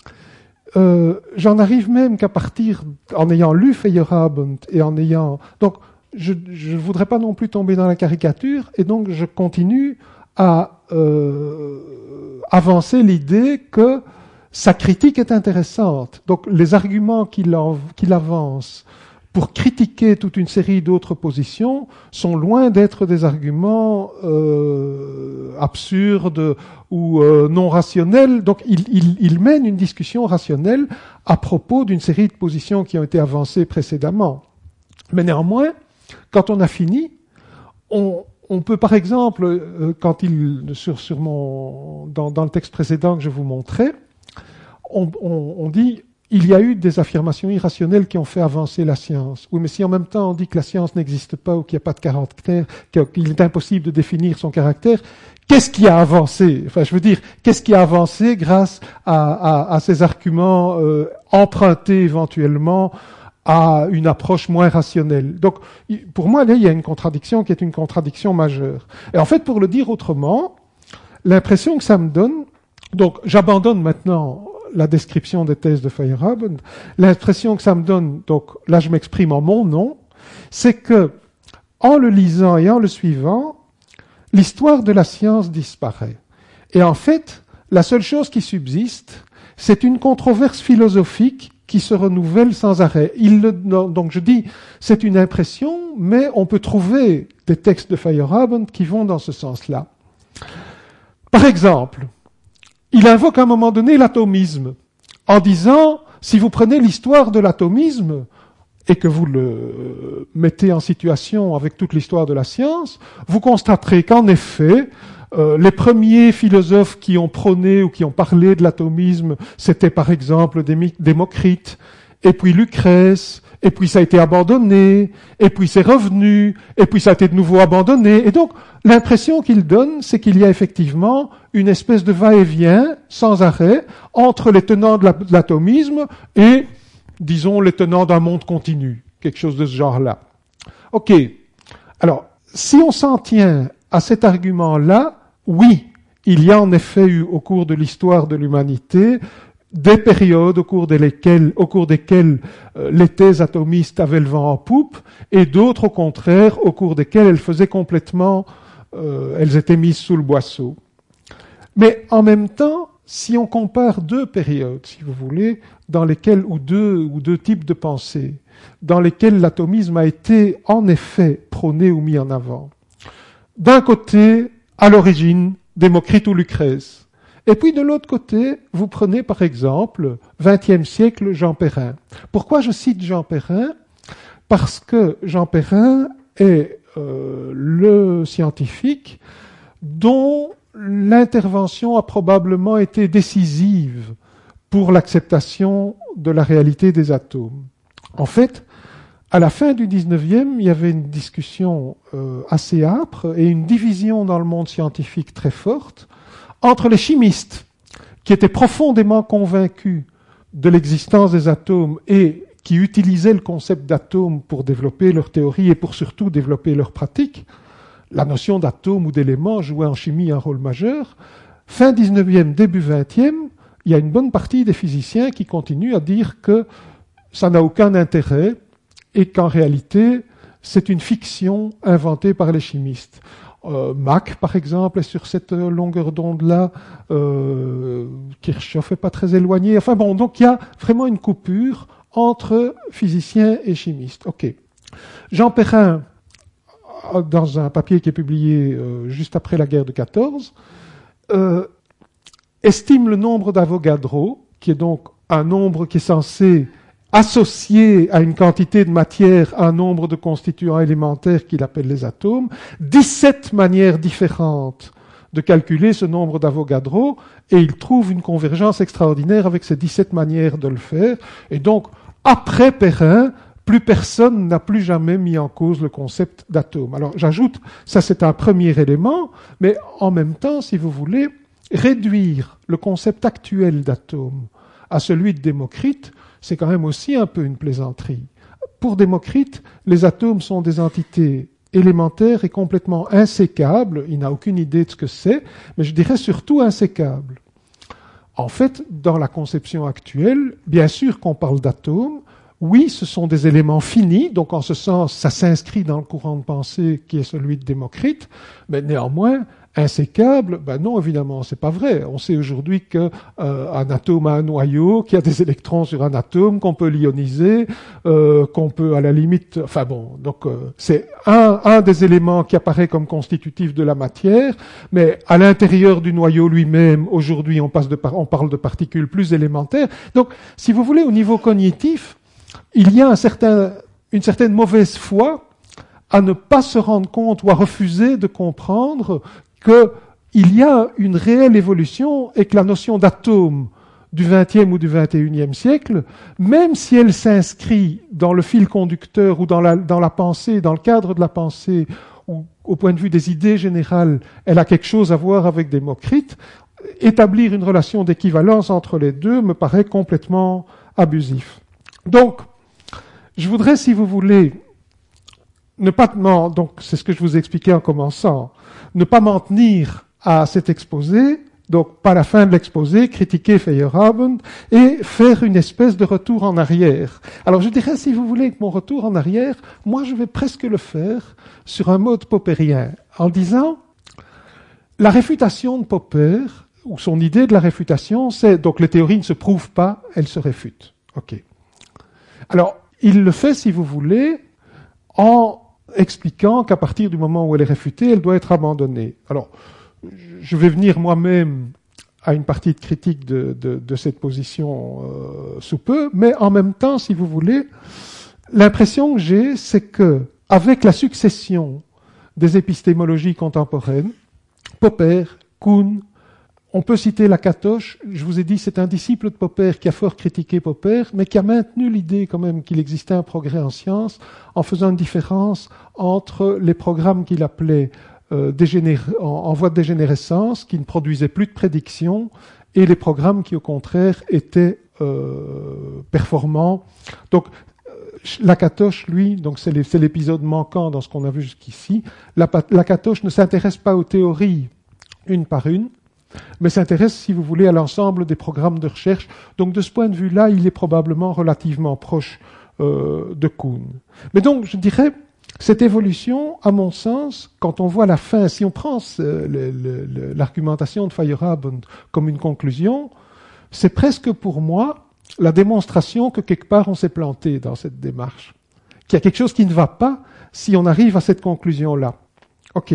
Euh, j'en arrive même qu'à partir, en ayant lu Feyerabend et en ayant... Donc, je ne voudrais pas non plus tomber dans la caricature, et donc je continue à euh, avancer l'idée que sa critique est intéressante. Donc, les arguments qu'il, en, qu'il avance pour critiquer toute une série d'autres positions sont loin d'être des arguments euh, absurdes ou euh, non rationnels. Donc il, il, il mène une discussion rationnelle à propos d'une série de positions qui ont été avancées précédemment. Mais néanmoins, quand on a fini, on, on peut par exemple, euh, quand il, sur, sur mon, dans, dans le texte précédent que je vous montrais, on, on, on dit... Il y a eu des affirmations irrationnelles qui ont fait avancer la science. Oui, mais si en même temps on dit que la science n'existe pas ou qu'il n'y a pas de caractère, qu'il est impossible de définir son caractère, qu'est-ce qui a avancé? Enfin, je veux dire, qu'est-ce qui a avancé grâce à, à, à ces arguments euh, empruntés éventuellement à une approche moins rationnelle? Donc, pour moi, là, il y a une contradiction qui est une contradiction majeure. Et en fait, pour le dire autrement, l'impression que ça me donne, donc j'abandonne maintenant la description des thèses de Feyerabend, l'impression que ça me donne, donc là je m'exprime en mon nom, c'est que, en le lisant et en le suivant, l'histoire de la science disparaît. Et en fait, la seule chose qui subsiste, c'est une controverse philosophique qui se renouvelle sans arrêt. Il le, donc je dis, c'est une impression, mais on peut trouver des textes de Feyerabend qui vont dans ce sens-là. Par exemple, il invoque à un moment donné l'atomisme, en disant Si vous prenez l'histoire de l'atomisme et que vous le mettez en situation avec toute l'histoire de la science, vous constaterez qu'en effet, euh, les premiers philosophes qui ont prôné ou qui ont parlé de l'atomisme, c'était par exemple Démocrite, et puis Lucrèce, et puis ça a été abandonné, et puis c'est revenu, et puis ça a été de nouveau abandonné. Et donc, l'impression qu'il donne, c'est qu'il y a effectivement une espèce de va-et-vient sans arrêt entre les tenants de l'atomisme et, disons, les tenants d'un monde continu, quelque chose de ce genre-là. Ok. Alors, si on s'en tient à cet argument-là, oui, il y a en effet eu au cours de l'histoire de l'humanité des périodes au cours desquelles, au cours desquelles euh, les thèses atomistes avaient le vent en poupe, et d'autres, au contraire, au cours desquelles elles faisaient complètement, euh, elles étaient mises sous le boisseau. Mais en même temps, si on compare deux périodes, si vous voulez, dans lesquelles, ou deux, ou deux types de pensées, dans lesquelles l'atomisme a été en effet prôné ou mis en avant. D'un côté, à l'origine, Démocrite ou Lucrèce. Et puis de l'autre côté, vous prenez par exemple, vingtième siècle, Jean Perrin. Pourquoi je cite Jean Perrin? Parce que Jean Perrin est euh, le scientifique dont l'intervention a probablement été décisive pour l'acceptation de la réalité des atomes. En fait, à la fin du dix-neuvième, il y avait une discussion euh, assez âpre et une division dans le monde scientifique très forte entre les chimistes, qui étaient profondément convaincus de l'existence des atomes et qui utilisaient le concept d'atome pour développer leur théorie et pour surtout développer leur pratique. La notion d'atome ou d'élément jouait en chimie un rôle majeur. Fin dix-neuvième, début vingtième, il y a une bonne partie des physiciens qui continuent à dire que ça n'a aucun intérêt et qu'en réalité, c'est une fiction inventée par les chimistes. Euh, Mach, par exemple, est sur cette longueur d'onde-là. Euh, Kirchhoff n'est pas très éloigné. Enfin bon, donc il y a vraiment une coupure entre physiciens et chimistes. Ok. Jean Perrin, dans un papier qui est publié euh, juste après la guerre de quatorze, euh, estime le nombre d'Avogadro, qui est donc un nombre qui est censé associé à une quantité de matière un nombre de constituants élémentaires qu'il appelle les atomes, dix-sept manières différentes de calculer ce nombre d'Avogadro, et il trouve une convergence extraordinaire avec ces dix-sept manières de le faire. Et donc, après Perrin, plus personne n'a plus jamais mis en cause le concept d'atome. Alors, j'ajoute, ça c'est un premier élément, mais en même temps, si vous voulez, réduire le concept actuel d'atome à celui de Démocrite, c'est quand même aussi un peu une plaisanterie. Pour Démocrite, les atomes sont des entités élémentaires et complètement insécables. Il n'a aucune idée de ce que c'est, mais je dirais surtout insécables. En fait, dans la conception actuelle, bien sûr qu'on parle d'atomes. Oui, ce sont des éléments finis, donc en ce sens, ça s'inscrit dans le courant de pensée qui est celui de Démocrite, mais néanmoins, insécable, ben non, évidemment, c'est pas vrai. On sait aujourd'hui qu'un euh, atome a un noyau, qu'il y a des électrons sur un atome, qu'on peut l'ioniser, euh, qu'on peut à la limite... Enfin bon, donc euh, c'est un, un des éléments qui apparaît comme constitutif de la matière, mais à l'intérieur du noyau lui-même, aujourd'hui, on, passe de par, on parle de particules plus élémentaires. Donc, si vous voulez, au niveau cognitif, il y a un certain, une certaine mauvaise foi à ne pas se rendre compte ou à refuser de comprendre qu'il y a une réelle évolution et que la notion d'atome du vingtième ou du vingt et unième siècle, même si elle s'inscrit dans le fil conducteur ou dans la, dans la pensée, dans le cadre de la pensée, ou au point de vue des idées générales, elle a quelque chose à voir avec Démocrite, établir une relation d'équivalence entre les deux me paraît complètement abusif. Donc, je voudrais, si vous voulez, ne pas, non, donc c'est ce que je vous expliquais en commençant, ne pas m'en tenir à cet exposé, donc pas la fin de l'exposé, critiquer Feyerabend, et faire une espèce de retour en arrière. Alors je dirais, si vous voulez, que mon retour en arrière, moi je vais presque le faire sur un mode poppérien, en disant, la réfutation de Popper, ou son idée de la réfutation, c'est, donc les théories ne se prouvent pas, elles se réfutent. Ok. Alors, il le fait, si vous voulez, en expliquant qu'à partir du moment où elle est réfutée, elle doit être abandonnée. Alors, je vais venir moi-même à une partie de critique de, de, de cette position euh, sous peu, mais en même temps, si vous voulez, l'impression que j'ai, c'est que avec la succession des épistémologies contemporaines, Popper, Kuhn, on peut citer Lakatos, je vous ai dit, c'est un disciple de Popper qui a fort critiqué Popper, mais qui a maintenu l'idée quand même qu'il existait un progrès en sciences en faisant une différence entre les programmes qu'il appelait euh, dégénér- en, en voie de dégénérescence, qui ne produisaient plus de prédictions, et les programmes qui, au contraire, étaient euh, performants. Donc, Lakatos, lui, donc c'est, les, c'est l'épisode manquant dans ce qu'on a vu jusqu'ici, Lakatos ne s'intéresse pas aux théories une par une, mais s'intéresse, si vous voulez, à l'ensemble des programmes de recherche. Donc, de ce point de vue-là, il est probablement relativement proche euh, de Kuhn. Mais donc, je dirais, cette évolution, à mon sens, quand on voit la fin, si on prend ce, le, le, le, l'argumentation de Feyerabend comme une conclusion, c'est presque pour moi la démonstration que quelque part on s'est planté dans cette démarche, qu'il y a quelque chose qui ne va pas si on arrive à cette conclusion-là. Ok.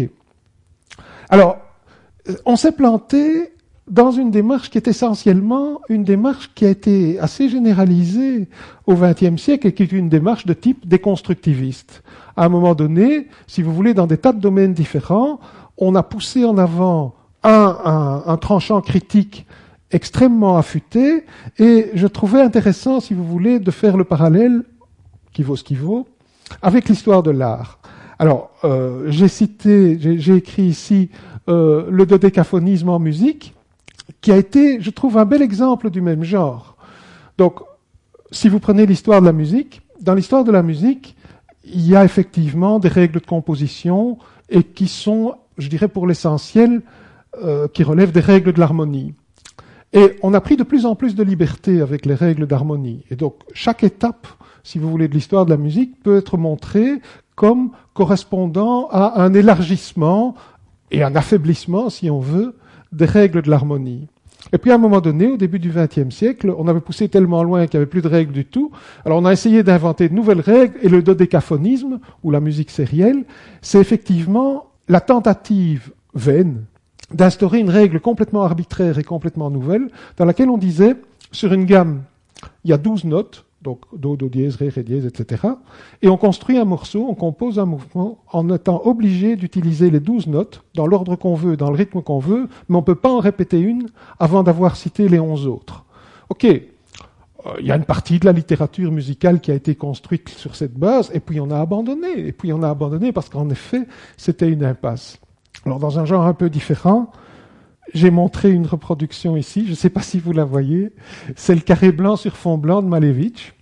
Alors, on s'est planté dans une démarche qui est essentiellement une démarche qui a été assez généralisée au vingtième siècle et qui est une démarche de type déconstructiviste. À un moment donné, si vous voulez, dans des tas de domaines différents, on a poussé en avant un, un, un tranchant critique extrêmement affûté, et je trouvais intéressant, si vous voulez, de faire le parallèle, qui vaut ce qui vaut, avec l'histoire de l'art. Alors, euh, j'ai cité, j'ai, j'ai écrit ici euh, le dodécaphonisme en musique, qui a été, je trouve, un bel exemple du même genre. Donc, si vous prenez l'histoire de la musique, dans l'histoire de la musique, il y a effectivement des règles de composition, et qui sont, je dirais pour l'essentiel, euh, qui relèvent des règles de l'harmonie. Et on a pris de plus en plus de liberté avec les règles d'harmonie. Et donc, chaque étape, si vous voulez, de l'histoire de la musique peut être montrée comme correspondant à un élargissement et un affaiblissement, si on veut, des règles de l'harmonie. Et puis, à un moment donné, au début du vingtième siècle, on avait poussé tellement loin qu'il n'y avait plus de règles du tout. Alors, on a essayé d'inventer de nouvelles règles, et le dodécaphonisme, ou la musique sérielle, c'est effectivement la tentative vaine d'instaurer une règle complètement arbitraire et complètement nouvelle, dans laquelle on disait, sur une gamme, il y a douze notes, donc do, do dièse, ré, ré dièse, et cetera, et on construit un morceau, on compose un mouvement, en étant obligé d'utiliser les douze notes, dans l'ordre qu'on veut, dans le rythme qu'on veut, mais on ne peut pas en répéter une avant d'avoir cité les onze autres. Ok, euh, il y a une partie de la littérature musicale qui a été construite sur cette base, et puis on a abandonné, et puis on a abandonné parce qu'en effet, c'était une impasse. Alors, dans un genre un peu différent, j'ai montré une reproduction ici, je ne sais pas si vous la voyez, c'est le carré blanc sur fond blanc de Malevich.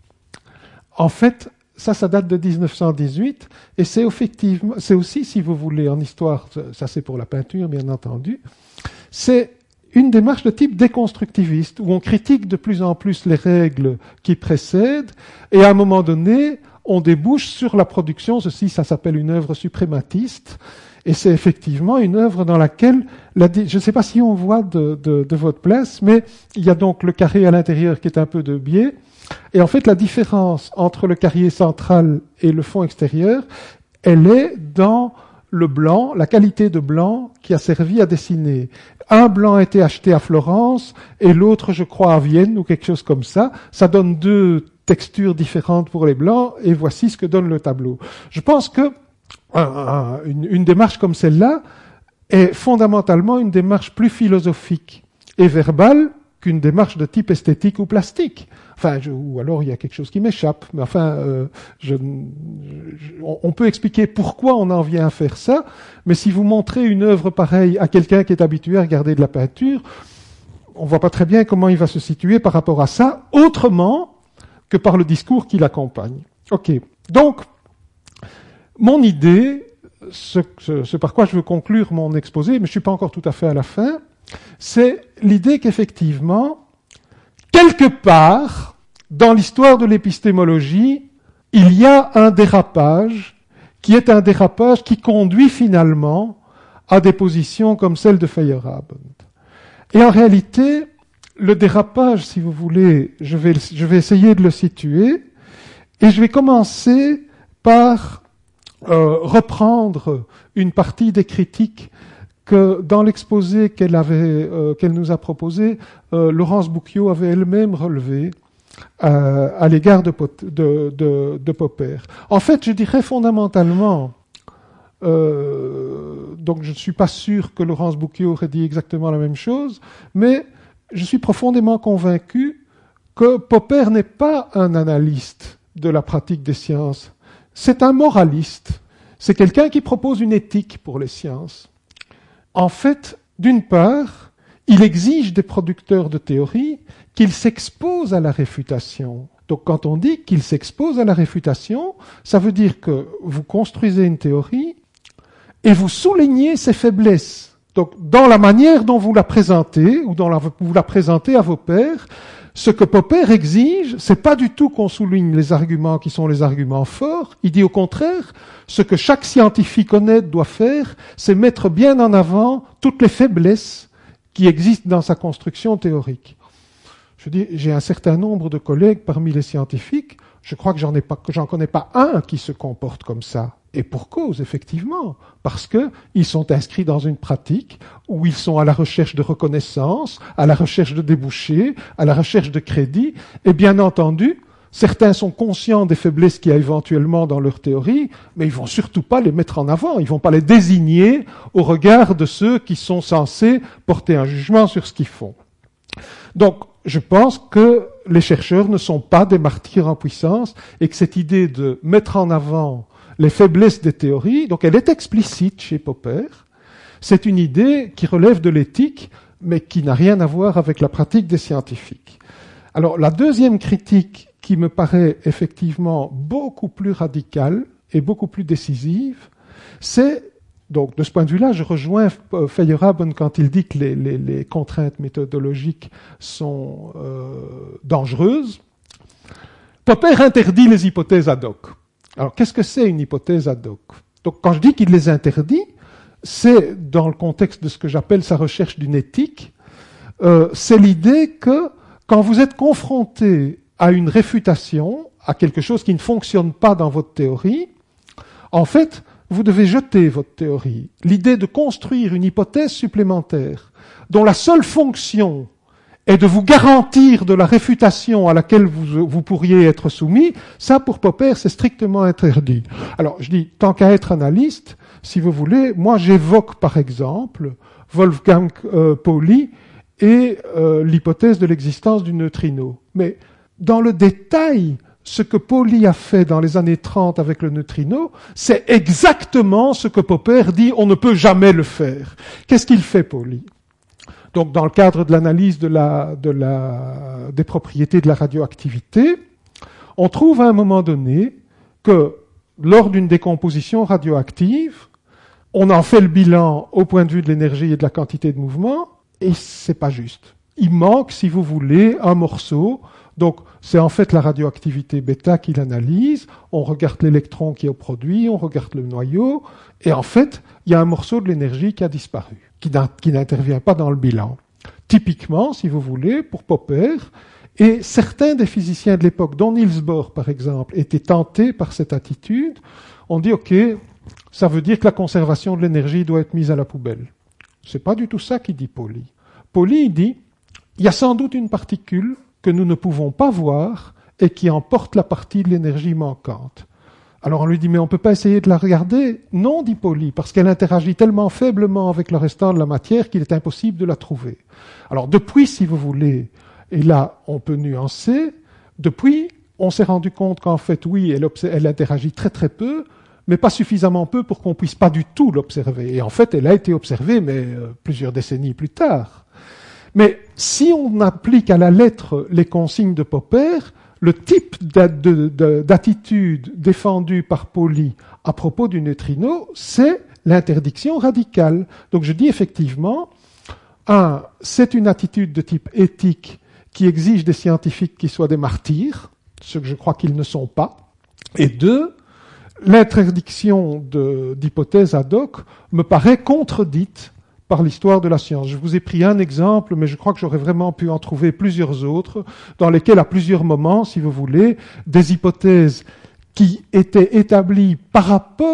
En fait, ça, ça date de dix-neuf cent dix-huit, et c'est effectivement, c'est aussi, si vous voulez, en histoire, ça c'est pour la peinture, bien entendu, c'est une démarche de type déconstructiviste, où on critique de plus en plus les règles qui précèdent, et à un moment donné, on débouche sur la production, ceci, ça s'appelle une œuvre suprématiste, et c'est effectivement une œuvre dans laquelle, la, je ne sais pas si on voit de, de, de votre place, mais il y a donc le carré à l'intérieur qui est un peu de biais. Et en fait, la différence entre le carré central et le fond extérieur, elle est dans le blanc, la qualité de blanc qui a servi à dessiner. Un blanc a été acheté à Florence et l'autre, je crois, à Vienne ou quelque chose comme ça. Ça donne deux textures différentes pour les blancs et voici ce que donne le tableau. Je pense que Une, une démarche comme celle-là est fondamentalement une démarche plus philosophique et verbale qu'une démarche de type esthétique ou plastique. Enfin, je, ou alors il y a quelque chose qui m'échappe. Mais enfin, euh, je, je, on peut expliquer pourquoi on en vient à faire ça, mais si vous montrez une œuvre pareille à quelqu'un qui est habitué à regarder de la peinture, on voit pas très bien comment il va se situer par rapport à ça, autrement que par le discours qui l'accompagne. Ok. Donc, mon idée, ce, ce, ce par quoi je veux conclure mon exposé, mais je ne suis pas encore tout à fait à la fin, c'est l'idée qu'effectivement, quelque part, dans l'histoire de l'épistémologie, il y a un dérapage qui est un dérapage qui conduit finalement à des positions comme celle de Feyerabend. Et en réalité, le dérapage, si vous voulez, je vais, je vais essayer de le situer, et je vais commencer par Euh, reprendre une partie des critiques que dans l'exposé qu'elle avait, euh, qu'elle nous a proposé, euh, Laurence Bouquiot avait elle-même relevé euh, à l'égard de, de, de, de Popper. En fait, je dirais fondamentalement, euh, donc je ne suis pas sûr que Laurence Bouquiot aurait dit exactement la même chose, mais je suis profondément convaincu que Popper n'est pas un analyste de la pratique des sciences, c'est un moraliste, c'est quelqu'un qui propose une éthique pour les sciences. En fait, d'une part, il exige des producteurs de théories qu'ils s'exposent à la réfutation. Donc quand on dit qu'ils s'exposent à la réfutation, ça veut dire que vous construisez une théorie et vous soulignez ses faiblesses. Donc dans la manière dont vous la présentez, ou dont la, vous la présentez à vos pairs, ce que Popper exige, c'est pas du tout qu'on souligne les arguments qui sont les arguments forts. Il dit au contraire, ce que chaque scientifique honnête doit faire, c'est mettre bien en avant toutes les faiblesses qui existent dans sa construction théorique. Je dis, j'ai un certain nombre de collègues parmi les scientifiques, je crois que j'en ai pas, que j'en connais pas un qui se comporte comme ça. Et pour cause, effectivement, parce que ils sont inscrits dans une pratique où ils sont à la recherche de reconnaissance, à la recherche de débouchés, à la recherche de crédit, et bien entendu, certains sont conscients des faiblesses qu'il y a éventuellement dans leur théorie, mais ils vont surtout pas les mettre en avant, ils vont pas les désigner au regard de ceux qui sont censés porter un jugement sur ce qu'ils font. Donc, je pense que les chercheurs ne sont pas des martyrs en puissance et que cette idée de mettre en avant les faiblesses des théories, donc elle est explicite chez Popper, c'est une idée qui relève de l'éthique, mais qui n'a rien à voir avec la pratique des scientifiques. Alors, la deuxième critique qui me paraît effectivement beaucoup plus radicale et beaucoup plus décisive, c'est, donc de ce point de vue-là, je rejoins Feyerabend quand il dit que les, les, les contraintes méthodologiques sont euh, dangereuses. Popper interdit les hypothèses ad hoc. Alors, qu'est-ce que c'est une hypothèse ad hoc? Donc, quand je dis qu'il les interdit, c'est dans le contexte de ce que j'appelle sa recherche d'une éthique, euh, c'est l'idée que quand vous êtes confronté à une réfutation, à quelque chose qui ne fonctionne pas dans votre théorie, en fait, vous devez jeter votre théorie. L'idée de construire une hypothèse supplémentaire dont la seule fonction et de vous garantir de la réfutation à laquelle vous, vous pourriez être soumis, ça, pour Popper, c'est strictement interdit. Alors, je dis, tant qu'à être analyste, si vous voulez, moi, j'évoque, par exemple, Wolfgang euh, Pauli et euh, l'hypothèse de l'existence du neutrino. Mais, dans le détail, ce que Pauli a fait dans les années trente avec le neutrino, c'est exactement ce que Popper dit, on ne peut jamais le faire. Qu'est-ce qu'il fait, Pauli ? Donc, dans le cadre de l'analyse de la, de la, des propriétés de la radioactivité, on trouve à un moment donné que lors d'une décomposition radioactive, on en fait le bilan au point de vue de l'énergie et de la quantité de mouvement, et c'est pas juste. Il manque, si vous voulez, un morceau. Donc, c'est en fait la radioactivité bêta qu'il analyse. On regarde l'électron qui est au produit, on regarde le noyau, et en fait, il y a un morceau de l'énergie qui a disparu, qui n'intervient pas dans le bilan. Typiquement, si vous voulez, pour Popper, et certains des physiciens de l'époque, dont Niels Bohr par exemple, étaient tentés par cette attitude, on dit, ok, ça veut dire que la conservation de l'énergie doit être mise à la poubelle. C'est pas du tout ça qu'il dit Pauli. Pauli, il dit, il y a sans doute une particule que nous ne pouvons pas voir et qui emporte la partie de l'énergie manquante. Alors on lui dit, mais on ne peut pas essayer de la regarder? Non, dit Pauli, parce qu'elle interagit tellement faiblement avec le restant de la matière qu'il est impossible de la trouver. Alors depuis, si vous voulez, et là on peut nuancer, depuis on s'est rendu compte qu'en fait, oui, elle, elle interagit très très peu, mais pas suffisamment peu pour qu'on puisse pas du tout l'observer. Et en fait, elle a été observée, mais euh, plusieurs décennies plus tard. Mais si on applique à la lettre les consignes de Popper, le type d'attitude défendue par Pauli à propos du neutrino, c'est l'interdiction radicale. Donc je dis effectivement, un, c'est une attitude de type éthique qui exige des scientifiques qui soient des martyrs, ce que je crois qu'ils ne sont pas. Et deux, l'interdiction d'hypothèses ad hoc me paraît contredite par l'histoire de la science. Je vous ai pris un exemple, mais je crois que j'aurais vraiment pu en trouver plusieurs autres, dans lesquels, à plusieurs moments, si vous voulez, des hypothèses qui étaient établies par rapport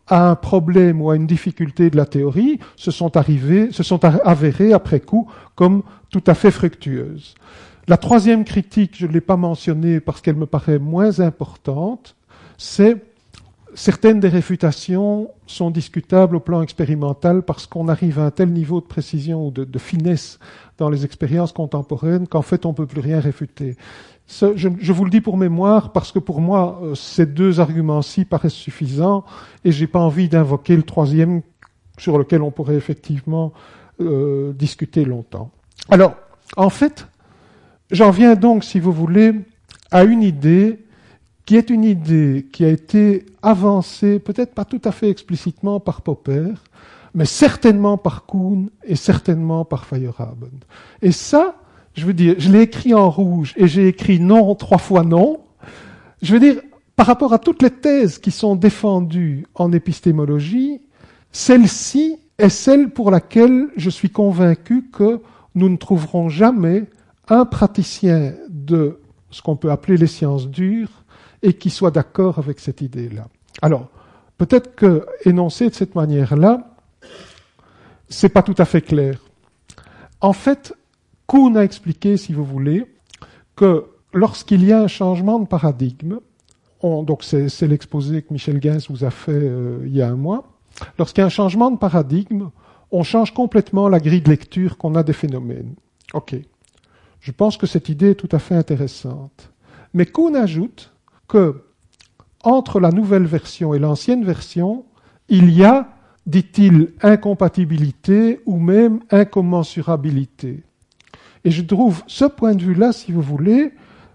à un problème ou à une difficulté de la théorie se sont arrivées, se sont avérées après coup comme tout à fait fructueuses. La troisième critique, je ne l'ai pas mentionnée parce qu'elle me paraît moins importante, c'est certaines des réfutations sont discutables au plan expérimental parce qu'on arrive à un tel niveau de précision ou de, de finesse dans les expériences contemporaines qu'en fait on ne peut plus rien réfuter. Ce, je, je vous le dis pour mémoire parce que pour moi euh, ces deux arguments-ci paraissent suffisants et j'ai pas envie d'invoquer le troisième sur lequel on pourrait effectivement euh, discuter longtemps. Alors, en fait, j'en viens donc, si vous voulez, à une idée qui est une idée qui a été avancée, peut-être pas tout à fait explicitement par Popper, mais certainement par Kuhn et certainement par Feyerabend. Et ça, je veux dire, je l'ai écrit en rouge et j'ai écrit non trois fois non. Je veux dire, par rapport à toutes les thèses qui sont défendues en épistémologie, celle-ci est celle pour laquelle je suis convaincu que nous ne trouverons jamais un praticien de ce qu'on peut appeler les sciences dures et qui soit d'accord avec cette idée-là. Alors, peut-être que énoncé de cette manière-là, c'est pas tout à fait clair. En fait, Kuhn a expliqué, si vous voulez, que lorsqu'il y a un changement de paradigme, on, donc c'est, c'est l'exposé que Michel Gains vous a fait euh, il y a un mois, lorsqu'il y a un changement de paradigme, on change complètement la grille de lecture qu'on a des phénomènes. Ok. Je pense que cette idée est tout à fait intéressante. Mais Kuhn ajoute que entre la nouvelle version et l'ancienne version, il y a, dit-il, incompatibilité ou même incommensurabilité. Et je trouve ce point de vue-là, si vous voulez,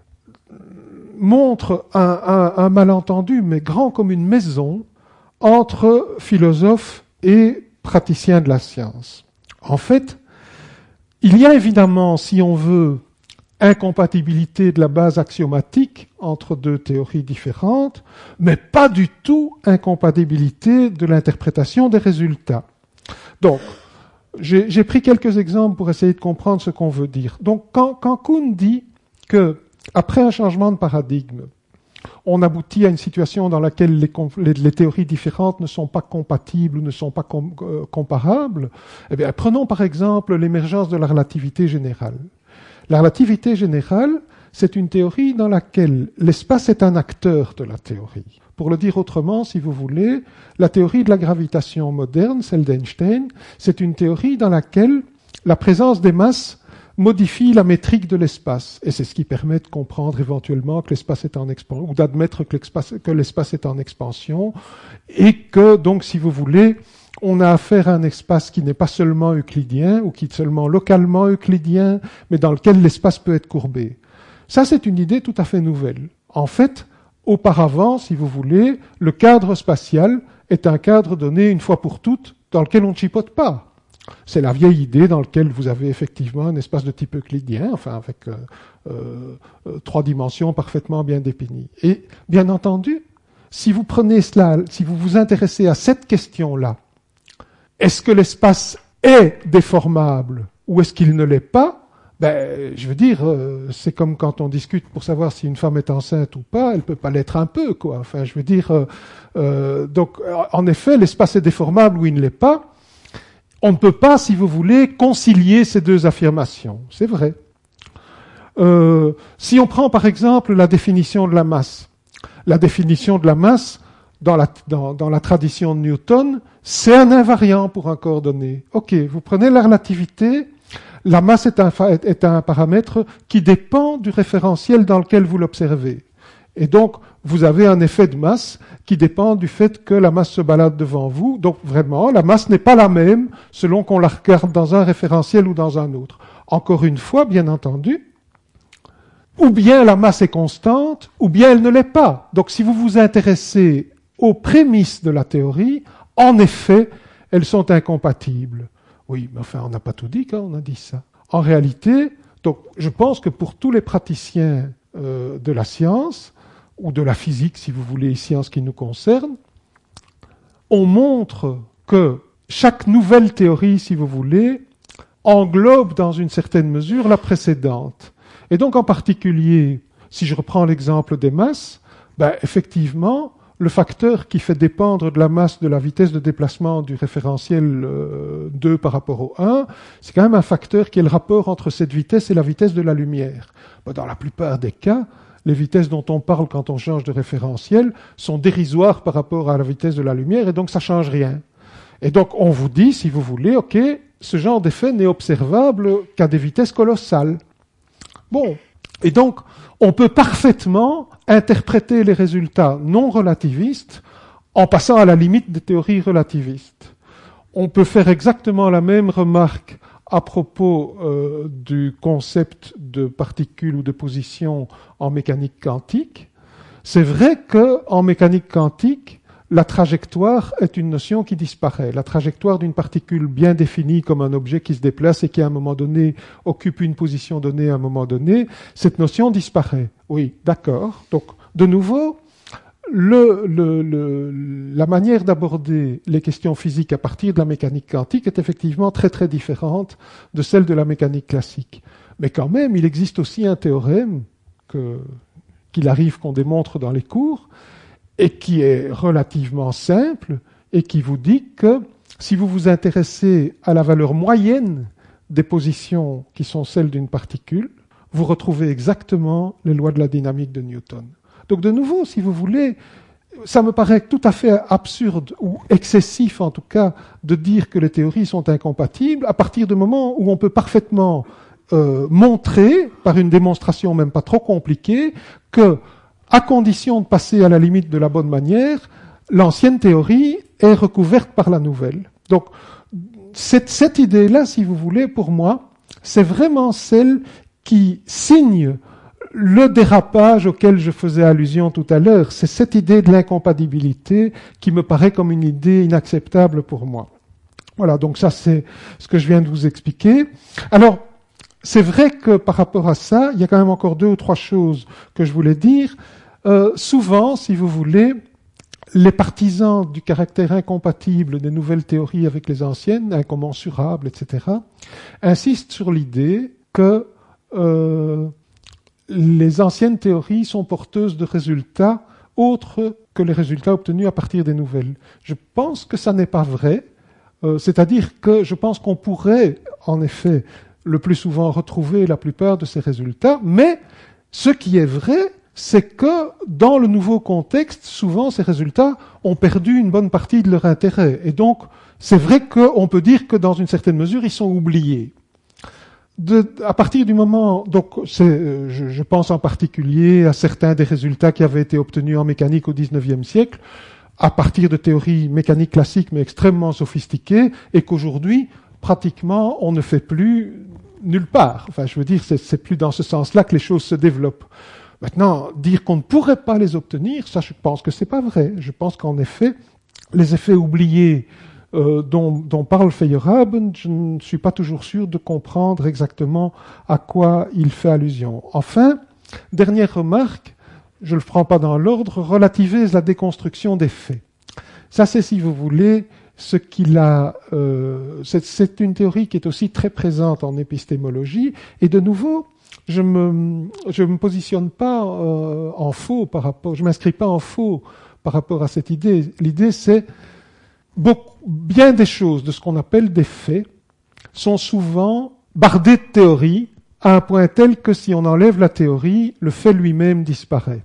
montre un, un, un malentendu, mais grand comme une maison, entre philosophes et praticiens de la science. En fait, il y a évidemment, si on veut, incompatibilité de la base axiomatique entre deux théories différentes, mais pas du tout incompatibilité de l'interprétation des résultats. Donc, j'ai, j'ai pris quelques exemples pour essayer de comprendre ce qu'on veut dire. Donc, quand, quand Kuhn dit que, après un changement de paradigme, on aboutit à une situation dans laquelle les, les, les théories différentes ne sont pas compatibles ou ne sont pas com, euh, comparables, eh bien, prenons par exemple l'émergence de la relativité générale. La relativité générale, c'est une théorie dans laquelle l'espace est un acteur de la théorie. Pour le dire autrement, si vous voulez, la théorie de la gravitation moderne, celle d'Einstein, c'est une théorie dans laquelle la présence des masses modifie la métrique de l'espace. Et c'est ce qui permet de comprendre éventuellement que l'espace est en expansion, ou d'admettre que l'espace, que l'espace est en expansion, et que, donc, si vous voulez, on a affaire à un espace qui n'est pas seulement euclidien, ou qui est seulement localement euclidien, mais dans lequel l'espace peut être courbé. Ça, c'est une idée tout à fait nouvelle. En fait, auparavant, si vous voulez, le cadre spatial est un cadre donné une fois pour toutes, dans lequel on ne chipote pas. C'est la vieille idée dans laquelle vous avez effectivement un espace de type euclidien, enfin avec euh, euh, trois dimensions parfaitement bien définies. Et bien entendu, si vous prenez cela, si vous vous intéressez à cette question-là, est-ce que l'espace est déformable ou est-ce qu'il ne l'est pas? Ben, je veux dire, euh, c'est comme quand on discute pour savoir si une femme est enceinte ou pas, elle peut pas l'être un peu, quoi. Enfin, je veux dire, euh, euh, donc, en effet, l'espace est déformable ou il ne l'est pas. On ne peut pas, si vous voulez, concilier ces deux affirmations. C'est vrai. Euh, si on prend, par exemple, la définition de la masse, la définition de la masse, dans la, dans, dans la tradition de Newton, c'est un invariant pour un corps donné. Ok, vous prenez la relativité, la masse est un, est un paramètre qui dépend du référentiel dans lequel vous l'observez. Et donc, vous avez un effet de masse qui dépend du fait que la masse se balade devant vous. Donc, vraiment, la masse n'est pas la même selon qu'on la regarde dans un référentiel ou dans un autre. Encore une fois, bien entendu, ou bien la masse est constante, ou bien elle ne l'est pas. Donc, si vous vous intéressez aux prémices de la théorie, en effet, elles sont incompatibles. Oui, mais enfin, on n'a pas tout dit quand on a dit ça. En réalité, donc, je pense que pour tous les praticiens euh, de la science, ou de la physique, si vous voulez, ici en ce qui nous concerne, on montre que chaque nouvelle théorie, si vous voulez, englobe dans une certaine mesure la précédente. Et donc, en particulier, si je reprends l'exemple des masses, ben, effectivement, le facteur qui fait dépendre de la masse de la vitesse de déplacement du référentiel euh, deux par rapport au un, c'est quand même un facteur qui est le rapport entre cette vitesse et la vitesse de la lumière. Ben, dans la plupart des cas, les vitesses dont on parle quand on change de référentiel sont dérisoires par rapport à la vitesse de la lumière, et donc ça ne change rien. Et donc on vous dit, si vous voulez, ok, ce genre d'effet n'est observable qu'à des vitesses colossales. Bon, et donc on peut parfaitement interpréter les résultats non relativistes en passant à la limite des théories relativistes. On peut faire exactement la même remarque à propos euh, du concept de particules ou de position en mécanique quantique. C'est vrai qu'en mécanique quantique, la trajectoire est une notion qui disparaît. La trajectoire d'une particule bien définie comme un objet qui se déplace et qui à un moment donné occupe une position donnée à un moment donné, cette notion disparaît. Oui, d'accord. Donc, de nouveau, le, le, le, la manière d'aborder les questions physiques à partir de la mécanique quantique est effectivement très très différente de celle de la mécanique classique. Mais quand même, il existe aussi un théorème que, qu'il arrive qu'on démontre dans les cours, et qui est relativement simple, et qui vous dit que si vous vous intéressez à la valeur moyenne des positions qui sont celles d'une particule, vous retrouvez exactement les lois de la dynamique de Newton. Donc de nouveau, si vous voulez, ça me paraît tout à fait absurde, ou excessif en tout cas, de dire que les théories sont incompatibles, à partir du moment où on peut parfaitement euh, montrer, par une démonstration même pas trop compliquée, que à condition de passer à la limite de la bonne manière, l'ancienne théorie est recouverte par la nouvelle. Donc, cette, cette idée-là, si vous voulez, pour moi, c'est vraiment celle qui signe le dérapage auquel je faisais allusion tout à l'heure. C'est cette idée de l'incompatibilité qui me paraît comme une idée inacceptable pour moi. Voilà, donc ça, c'est ce que je viens de vous expliquer. Alors, c'est vrai que par rapport à ça, il y a quand même encore deux ou trois choses que je voulais dire. Euh, souvent, si vous voulez, les partisans du caractère incompatible des nouvelles théories avec les anciennes, incommensurables, et cetera, insistent sur l'idée que euh, les anciennes théories sont porteuses de résultats autres que les résultats obtenus à partir des nouvelles. Je pense que ça n'est pas vrai, euh, c'est-à-dire que je pense qu'on pourrait, en effet, le plus souvent retrouver la plupart de ces résultats, mais ce qui est vrai, c'est que dans le nouveau contexte, souvent ces résultats ont perdu une bonne partie de leur intérêt. Et donc, c'est vrai qu'on peut dire que dans une certaine mesure, ils sont oubliés. De, à partir du moment, donc, c'est, je, je pense en particulier à certains des résultats qui avaient été obtenus en mécanique au dix-neuvième siècle, à partir de théories mécaniques classiques mais extrêmement sophistiquées, et qu'aujourd'hui, pratiquement, on ne fait plus nulle part. Enfin, je veux dire, c'est, c'est plus dans ce sens-là que les choses se développent. Maintenant, dire qu'on ne pourrait pas les obtenir, ça, je pense que c'est pas vrai. Je pense qu'en effet, les effets oubliés euh, dont, dont parle Feyerabend, je ne suis pas toujours sûr de comprendre exactement à quoi il fait allusion. Enfin, dernière remarque, je ne le prends pas dans l'ordre, relativise la déconstruction des faits. Ça, c'est, si vous voulez, ce qu'il a, euh, c'est, c'est une théorie qui est aussi très présente en épistémologie, et de nouveau, je me, je me positionne pas euh, en faux par rapport, je m'inscris pas en faux par rapport à cette idée. L'idée, c'est beaucoup, bien des choses de ce qu'on appelle des faits sont souvent bardées de théorie à un point tel que si on enlève la théorie, le fait lui-même disparaît.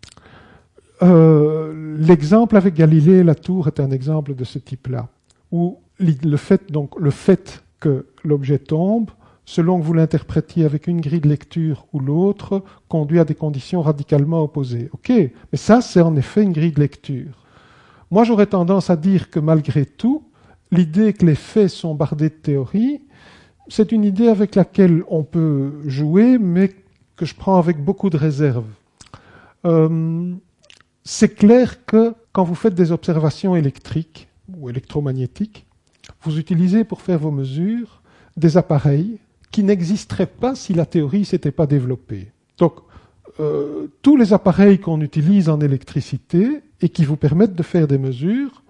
Euh, l'exemple avec Galilée et la tour est un exemple de ce type-là, où le fait, donc, le fait que l'objet tombe, selon que vous l'interprétiez avec une grille de lecture ou l'autre, conduit à des conditions radicalement opposées. Ok, mais ça, c'est en effet une grille de lecture. Moi, j'aurais tendance à dire que malgré tout, l'idée que les faits sont bardés de théorie, c'est une idée avec laquelle on peut jouer, mais que je prends avec beaucoup de réserve. Euh, c'est clair que quand vous faites des observations électriques ou électromagnétiques, vous utilisez pour faire vos mesures des appareils qui n'existeraient pas si la théorie ne s'était pas développée. Donc, euh, tous les appareils qu'on utilise en électricité et qui vous permettent de faire des mesures,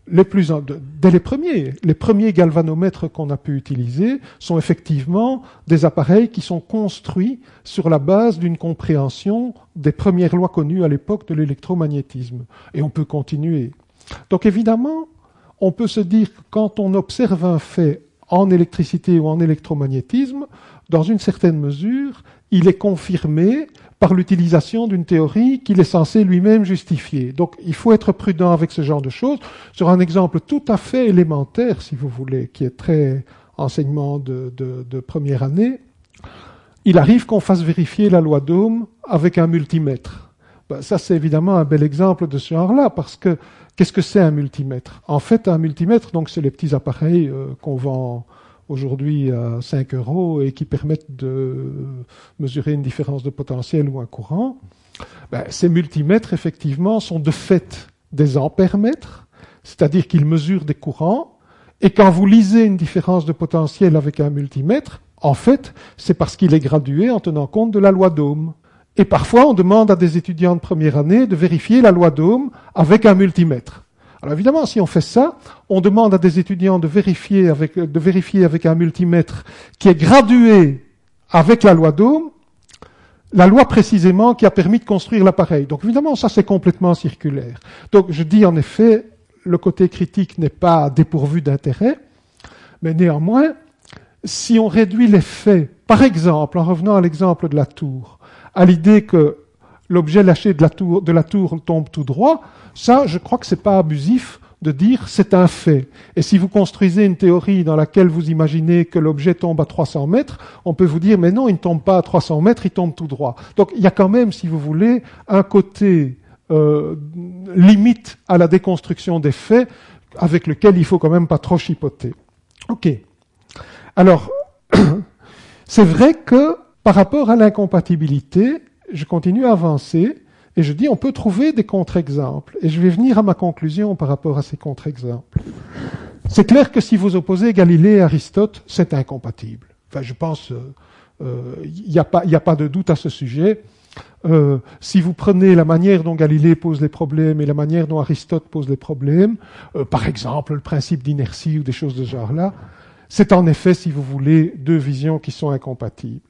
les plus, dès les premiers, les premiers galvanomètres qu'on a pu utiliser sont effectivement des appareils qui sont construits sur la base d'une compréhension des premières lois connues à l'époque de l'électromagnétisme. Et on peut continuer. Donc évidemment, on peut se dire que quand on observe un fait en électricité ou en électromagnétisme, dans une certaine mesure, il est confirmé par l'utilisation d'une théorie qu'il est censé lui-même justifier. Donc il faut être prudent avec ce genre de choses. Sur un exemple tout à fait élémentaire, si vous voulez, qui est très enseignement de, de, de première année, il arrive qu'on fasse vérifier la loi d'Ohm avec un multimètre. Ben, ça, c'est évidemment un bel exemple de ce genre-là, parce que qu'est-ce que c'est un multimètre? En fait, un multimètre, donc, c'est les petits appareils euh, qu'on vend aujourd'hui à cinq euros et qui permettent de mesurer une différence de potentiel ou un courant. Ben, ces multimètres, effectivement, sont de fait des ampèremètres, c'est-à-dire qu'ils mesurent des courants, et quand vous lisez une différence de potentiel avec un multimètre, en fait, c'est parce qu'il est gradué en tenant compte de la loi d'Ohm. Et parfois, on demande à des étudiants de première année de vérifier la loi d'Ohm avec un multimètre. Alors évidemment, si on fait ça, on demande à des étudiants de vérifier avec, de vérifier avec un multimètre qui est gradué avec la loi d'Ohm, la loi précisément qui a permis de construire l'appareil. Donc évidemment, ça c'est complètement circulaire. Donc je dis en effet, le côté critique n'est pas dépourvu d'intérêt, mais néanmoins, si on réduit les faits, par exemple, en revenant à l'exemple de la tour, à l'idée que l'objet lâché de la tour, de la tour tombe tout droit, ça, je crois que c'est pas abusif de dire c'est un fait. Et si vous construisez une théorie dans laquelle vous imaginez que l'objet tombe à trois cents mètres, on peut vous dire mais non, il ne tombe pas à trois cents mètres, il tombe tout droit. Donc il y a quand même, si vous voulez, un côté euh, limite à la déconstruction des faits avec lequel il faut quand même pas trop chipoter. Ok. Alors, c'est vrai que par rapport à l'incompatibilité, je continue à avancer et je dis on peut trouver des contre-exemples. Et je vais venir à ma conclusion par rapport à ces contre-exemples. C'est clair que si vous opposez Galilée et Aristote, c'est incompatible. Enfin, je pense, il euh, n'y a pas, y a pas de doute à ce sujet. Euh, si vous prenez la manière dont Galilée pose les problèmes et la manière dont Aristote pose les problèmes, euh, par exemple le principe d'inertie ou des choses de ce genre-là, c'est en effet, si vous voulez, deux visions qui sont incompatibles.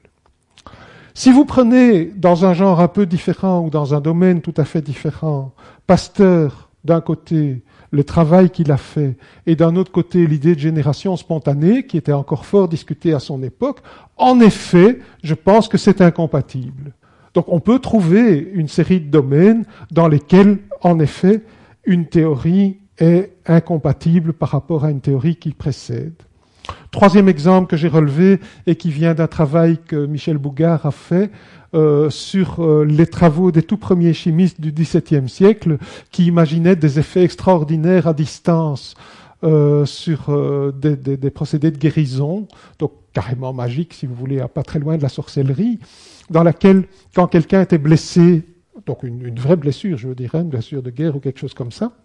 Si vous prenez dans un genre un peu différent ou dans un domaine tout à fait différent, Pasteur, d'un côté, le travail qu'il a fait, et d'un autre côté, l'idée de génération spontanée, qui était encore fort discutée à son époque, en effet, je pense que c'est incompatible. Donc on peut trouver une série de domaines dans lesquels, en effet, une théorie est incompatible par rapport à une théorie qui précède. Troisième exemple que j'ai relevé et qui vient d'un travail que Michel Bougard a fait euh, sur euh, les travaux des tout premiers chimistes du dix-septième siècle qui imaginaient des effets extraordinaires à distance euh, sur euh, des, des, des procédés de guérison, donc carrément magiques si vous voulez, pas très loin de la sorcellerie, dans laquelle quand quelqu'un était blessé, donc une, une vraie blessure, je veux dire, une blessure de guerre ou quelque chose comme ça,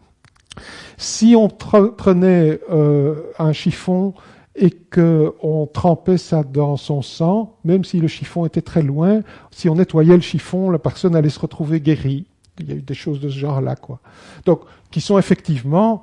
si on prenait euh, un chiffon et qu'on trempait ça dans son sang, même si le chiffon était très loin, si on nettoyait le chiffon, la personne allait se retrouver guérie. Il y a eu des choses de ce genre-là, quoi. Donc, qui sont effectivement,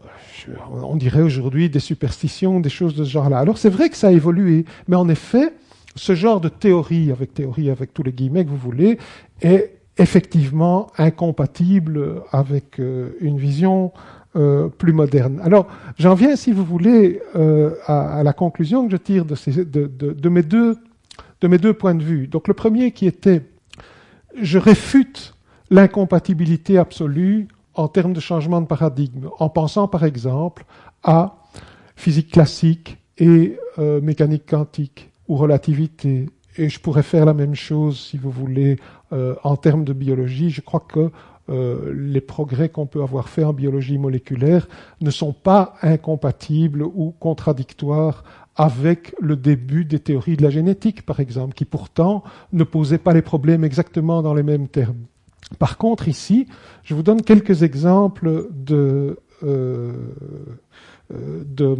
on dirait aujourd'hui, des superstitions, des choses de ce genre-là. Alors, c'est vrai que ça a évolué, mais en effet, ce genre de théorie, avec théorie avec tous les guillemets que vous voulez, est effectivement incompatible avec euh, une vision Euh, plus moderne. Alors, j'en viens, si vous voulez, euh, à, à la conclusion que je tire de, ces, de, de, de, mes deux, de mes deux points de vue. Donc, le premier qui était, je réfute l'incompatibilité absolue en termes de changement de paradigme, en pensant, par exemple, à physique classique et euh, mécanique quantique ou relativité. Et je pourrais faire la même chose, si vous voulez, euh, en termes de biologie. Je crois que Euh, les progrès qu'on peut avoir faits en biologie moléculaire ne sont pas incompatibles ou contradictoires avec le début des théories de la génétique, par exemple, qui pourtant ne posaient pas les problèmes exactement dans les mêmes termes. Par contre, ici, je vous donne quelques exemples de, euh, de,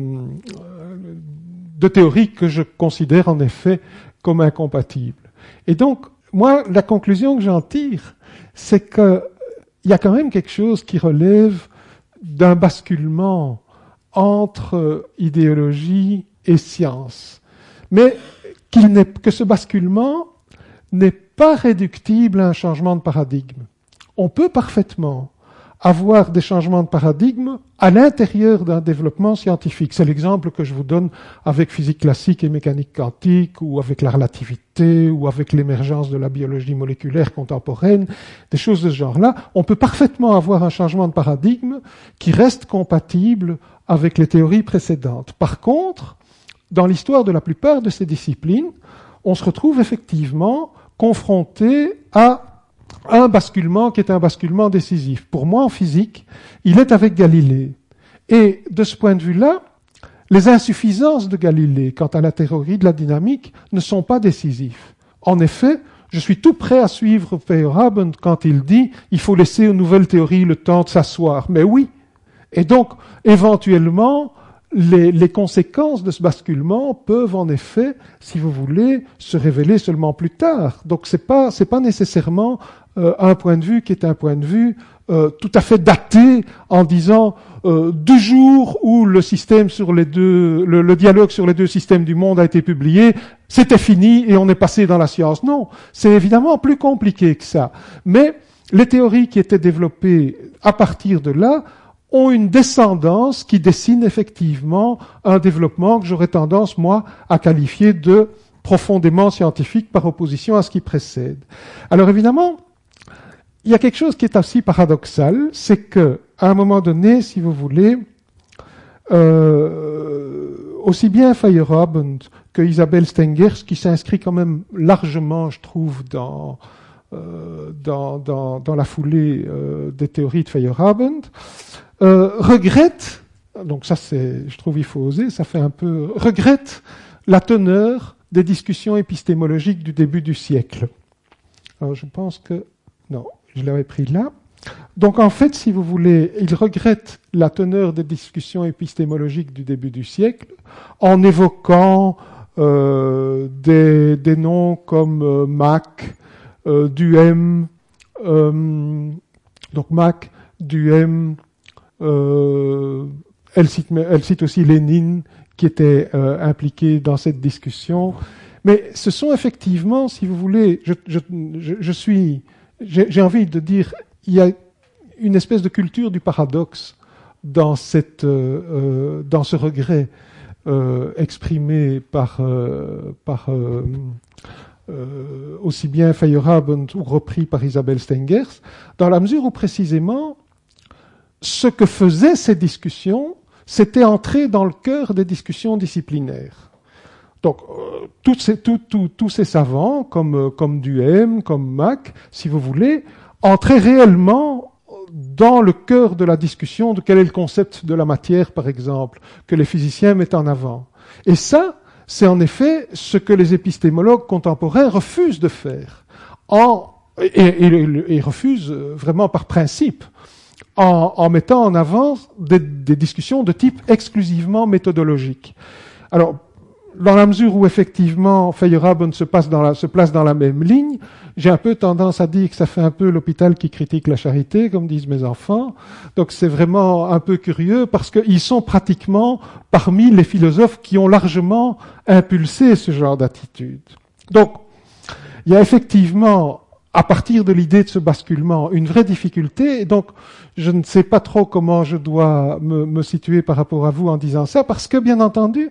de théories que je considère en effet comme incompatibles. Et donc, moi, la conclusion que j'en tire, c'est que il y a quand même quelque chose qui relève d'un basculement entre idéologie et science, mais qu'il n'est, que ce basculement n'est pas réductible à un changement de paradigme. On peut parfaitement avoir des changements de paradigme à l'intérieur d'un développement scientifique. C'est l'exemple que je vous donne avec physique classique et mécanique quantique, ou avec la relativité, ou avec l'émergence de la biologie moléculaire contemporaine, des choses de ce genre-là. On peut parfaitement avoir un changement de paradigme qui reste compatible avec les théories précédentes. Par contre, dans l'histoire de la plupart de ces disciplines, on se retrouve effectivement confronté à un basculement qui est un basculement décisif. Pour moi, en physique, il est avec Galilée. Et de ce point de vue-là, les insuffisances de Galilée quant à la théorie de la dynamique ne sont pas décisives. En effet, je suis tout prêt à suivre Feyerabend quand il dit « il faut laisser aux nouvelles théories le temps de s'asseoir ». Mais oui. Et donc, éventuellement, les, les conséquences de ce basculement peuvent en effet, si vous voulez, se révéler seulement plus tard. Donc, c'est pas, c'est pas nécessairement euh, un point de vue qui est un point de vue euh, tout à fait daté en disant euh, du jour où le système sur les deux, le, le dialogue sur les deux systèmes du monde a été publié, c'était fini et on est passé dans la science. Non, c'est évidemment plus compliqué que ça. Mais les théories qui étaient développées à partir de là ont une descendance qui dessine effectivement un développement que j'aurais tendance, moi, à qualifier de profondément scientifique par opposition à ce qui précède. Alors évidemment, il y a quelque chose qui est aussi paradoxal, c'est que, à un moment donné, si vous voulez, euh, aussi bien Feyerabend que Isabelle Stengers, qui s'inscrit quand même largement, je trouve, dans, euh, dans, dans, dans la foulée euh, des théories de Feyerabend, Euh, regrette, donc ça c'est, je trouve il faut oser, ça fait un peu, regrette la teneur des discussions épistémologiques du début du siècle. Alors je pense que, non, je l'avais pris là. Donc en fait, si vous voulez, il regrette la teneur des discussions épistémologiques du début du siècle en évoquant euh, des, des noms comme euh, Mach, euh, Duhem, euh, donc Mach, Duhem. Euh, elle, cite, elle cite aussi Lénine qui était euh, impliqué dans cette discussion. Mais ce sont effectivement, si vous voulez, je, je, je, je suis, j'ai, j'ai envie de dire, il y a une espèce de culture du paradoxe dans, cette, euh, euh, dans ce regret euh, exprimé par, euh, par euh, euh, aussi bien Feyerabend ou repris par Isabelle Stengers, dans la mesure où précisément ce que faisaient ces discussions, c'était entrer dans le cœur des discussions disciplinaires. Donc, euh, tous ces, tout, tout, tous ces savants, comme, euh, comme Duhem, comme Mach, si vous voulez, entraient réellement dans le cœur de la discussion de quel est le concept de la matière, par exemple, que les physiciens mettent en avant. Et ça, c'est en effet ce que les épistémologues contemporains refusent de faire, en, et, et, et refusent vraiment par principe. En, en mettant en avant des, des discussions de type exclusivement méthodologique. Alors, dans la mesure où effectivement Feyerabend se, passe dans la, se place dans la même ligne, j'ai un peu tendance à dire que ça fait un peu l'hôpital qui critique la charité, comme disent mes enfants. Donc c'est vraiment un peu curieux parce qu'ils sont pratiquement parmi les philosophes qui ont largement impulsé ce genre d'attitude. Donc, il y a effectivement, à partir de l'idée de ce basculement, une vraie difficulté. Et donc, je ne sais pas trop comment je dois me, me situer par rapport à vous en disant ça, parce que, bien entendu,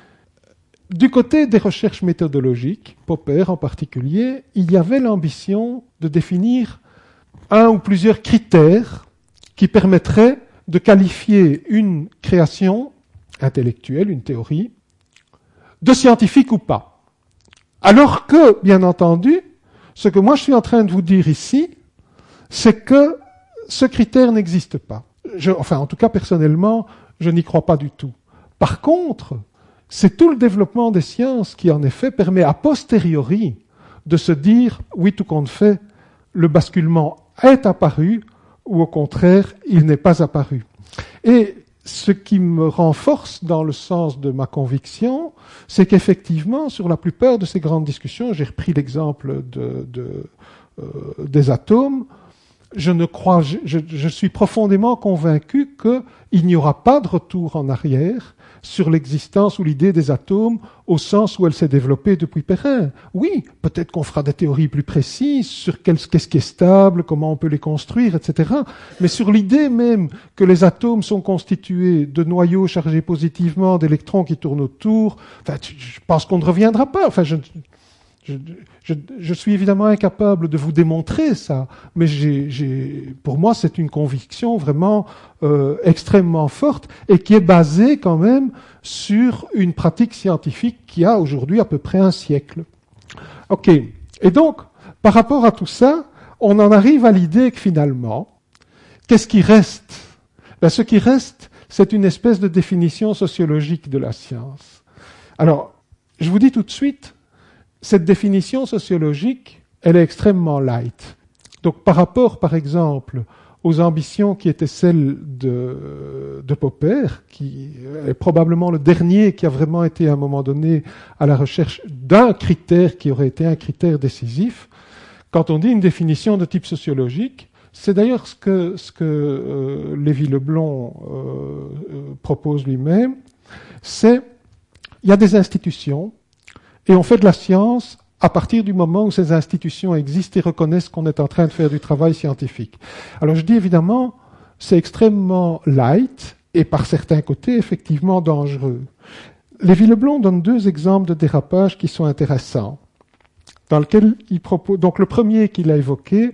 du côté des recherches méthodologiques, Popper en particulier, il y avait l'ambition de définir un ou plusieurs critères qui permettraient de qualifier une création intellectuelle, une théorie, de scientifique ou pas. Alors que, bien entendu, ce que moi je suis en train de vous dire ici, c'est que ce critère n'existe pas. Je, enfin, en tout cas, personnellement, je n'y crois pas du tout. Par contre, c'est tout le développement des sciences qui, en effet, permet a posteriori de se dire, oui, tout compte fait, le basculement est apparu, ou au contraire, il n'est pas apparu. Et ce qui me renforce dans le sens de ma conviction, c'est qu'effectivement, sur la plupart de ces grandes discussions, j'ai repris l'exemple de, de, euh, des atomes, je ne crois, je, je, je suis profondément convaincu qu'il n'y aura pas de retour en arrière sur l'existence ou l'idée des atomes au sens où elle s'est développée depuis Perrin. Oui, peut-être qu'on fera des théories plus précises sur qu'est-ce qui est stable, comment on peut les construire, et cetera. Mais sur l'idée même que les atomes sont constitués de noyaux chargés positivement, d'électrons qui tournent autour, enfin, je pense qu'on ne reviendra pas. Enfin, je, je, je, je suis évidemment incapable de vous démontrer ça, mais j'ai, j'ai, pour moi, c'est une conviction vraiment euh, extrêmement forte et qui est basée quand même sur une pratique scientifique qui a aujourd'hui à peu près un siècle. Ok. Et donc, par rapport à tout ça, on en arrive à l'idée que finalement, qu'est-ce qui reste? Ben, ce qui reste, c'est une espèce de définition sociologique de la science. Alors, je vous dis tout de suite, cette définition sociologique, elle est extrêmement light. Donc, par rapport, par exemple, aux ambitions qui étaient celles de, de Popper, qui est probablement le dernier qui a vraiment été à un moment donné à la recherche d'un critère qui aurait été un critère décisif, quand on dit une définition de type sociologique, c'est d'ailleurs ce que, ce que euh, Lévy-Leblond euh, propose lui-même, c'est il y a des institutions, et on fait de la science à partir du moment où ces institutions existent et reconnaissent qu'on est en train de faire du travail scientifique. Alors je dis évidemment, c'est extrêmement light et par certains côtés effectivement dangereux. Lévy-Leblond donne deux exemples de dérapage qui sont intéressants. Dans lequel il propose, donc le premier qu'il a évoqué,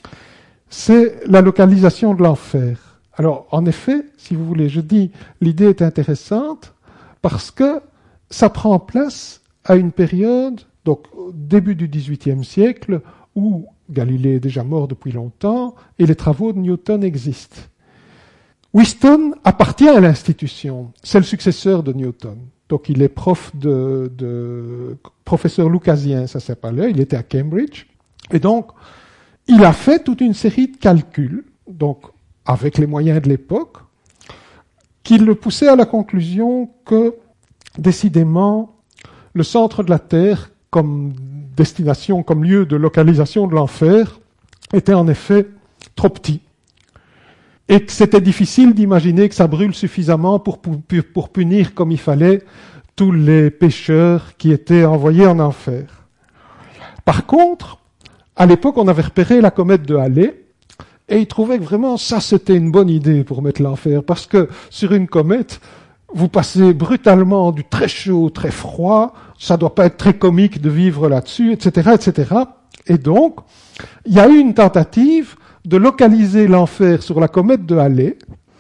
c'est la localisation de l'enfer. Alors en effet, si vous voulez, je dis l'idée est intéressante parce que ça prend place à une période, donc au début du dix-huitième siècle, où Galilée est déjà mort depuis longtemps et les travaux de Newton existent. Wheatstone appartient à l'institution, c'est le successeur de Newton. Donc il est prof de, de professeur lucasien, ça s'appelait, il était à Cambridge. Et donc, il a fait toute une série de calculs, donc avec les moyens de l'époque, qui le poussaient à la conclusion que, décidément, le centre de la Terre, comme destination, comme lieu de localisation de l'enfer, était en effet trop petit. Et que c'était difficile d'imaginer que ça brûle suffisamment pour, pour, pour punir comme il fallait tous les pécheurs qui étaient envoyés en enfer. Par contre, à l'époque, on avait repéré la comète de Halley, et il trouvait que vraiment ça, c'était une bonne idée pour mettre l'enfer, parce que sur une comète, vous passez brutalement du très chaud au très froid, ça doit pas être très comique de vivre là-dessus, et cetera, et cetera. Et donc, il y a eu une tentative de localiser l'enfer sur la comète de Halley,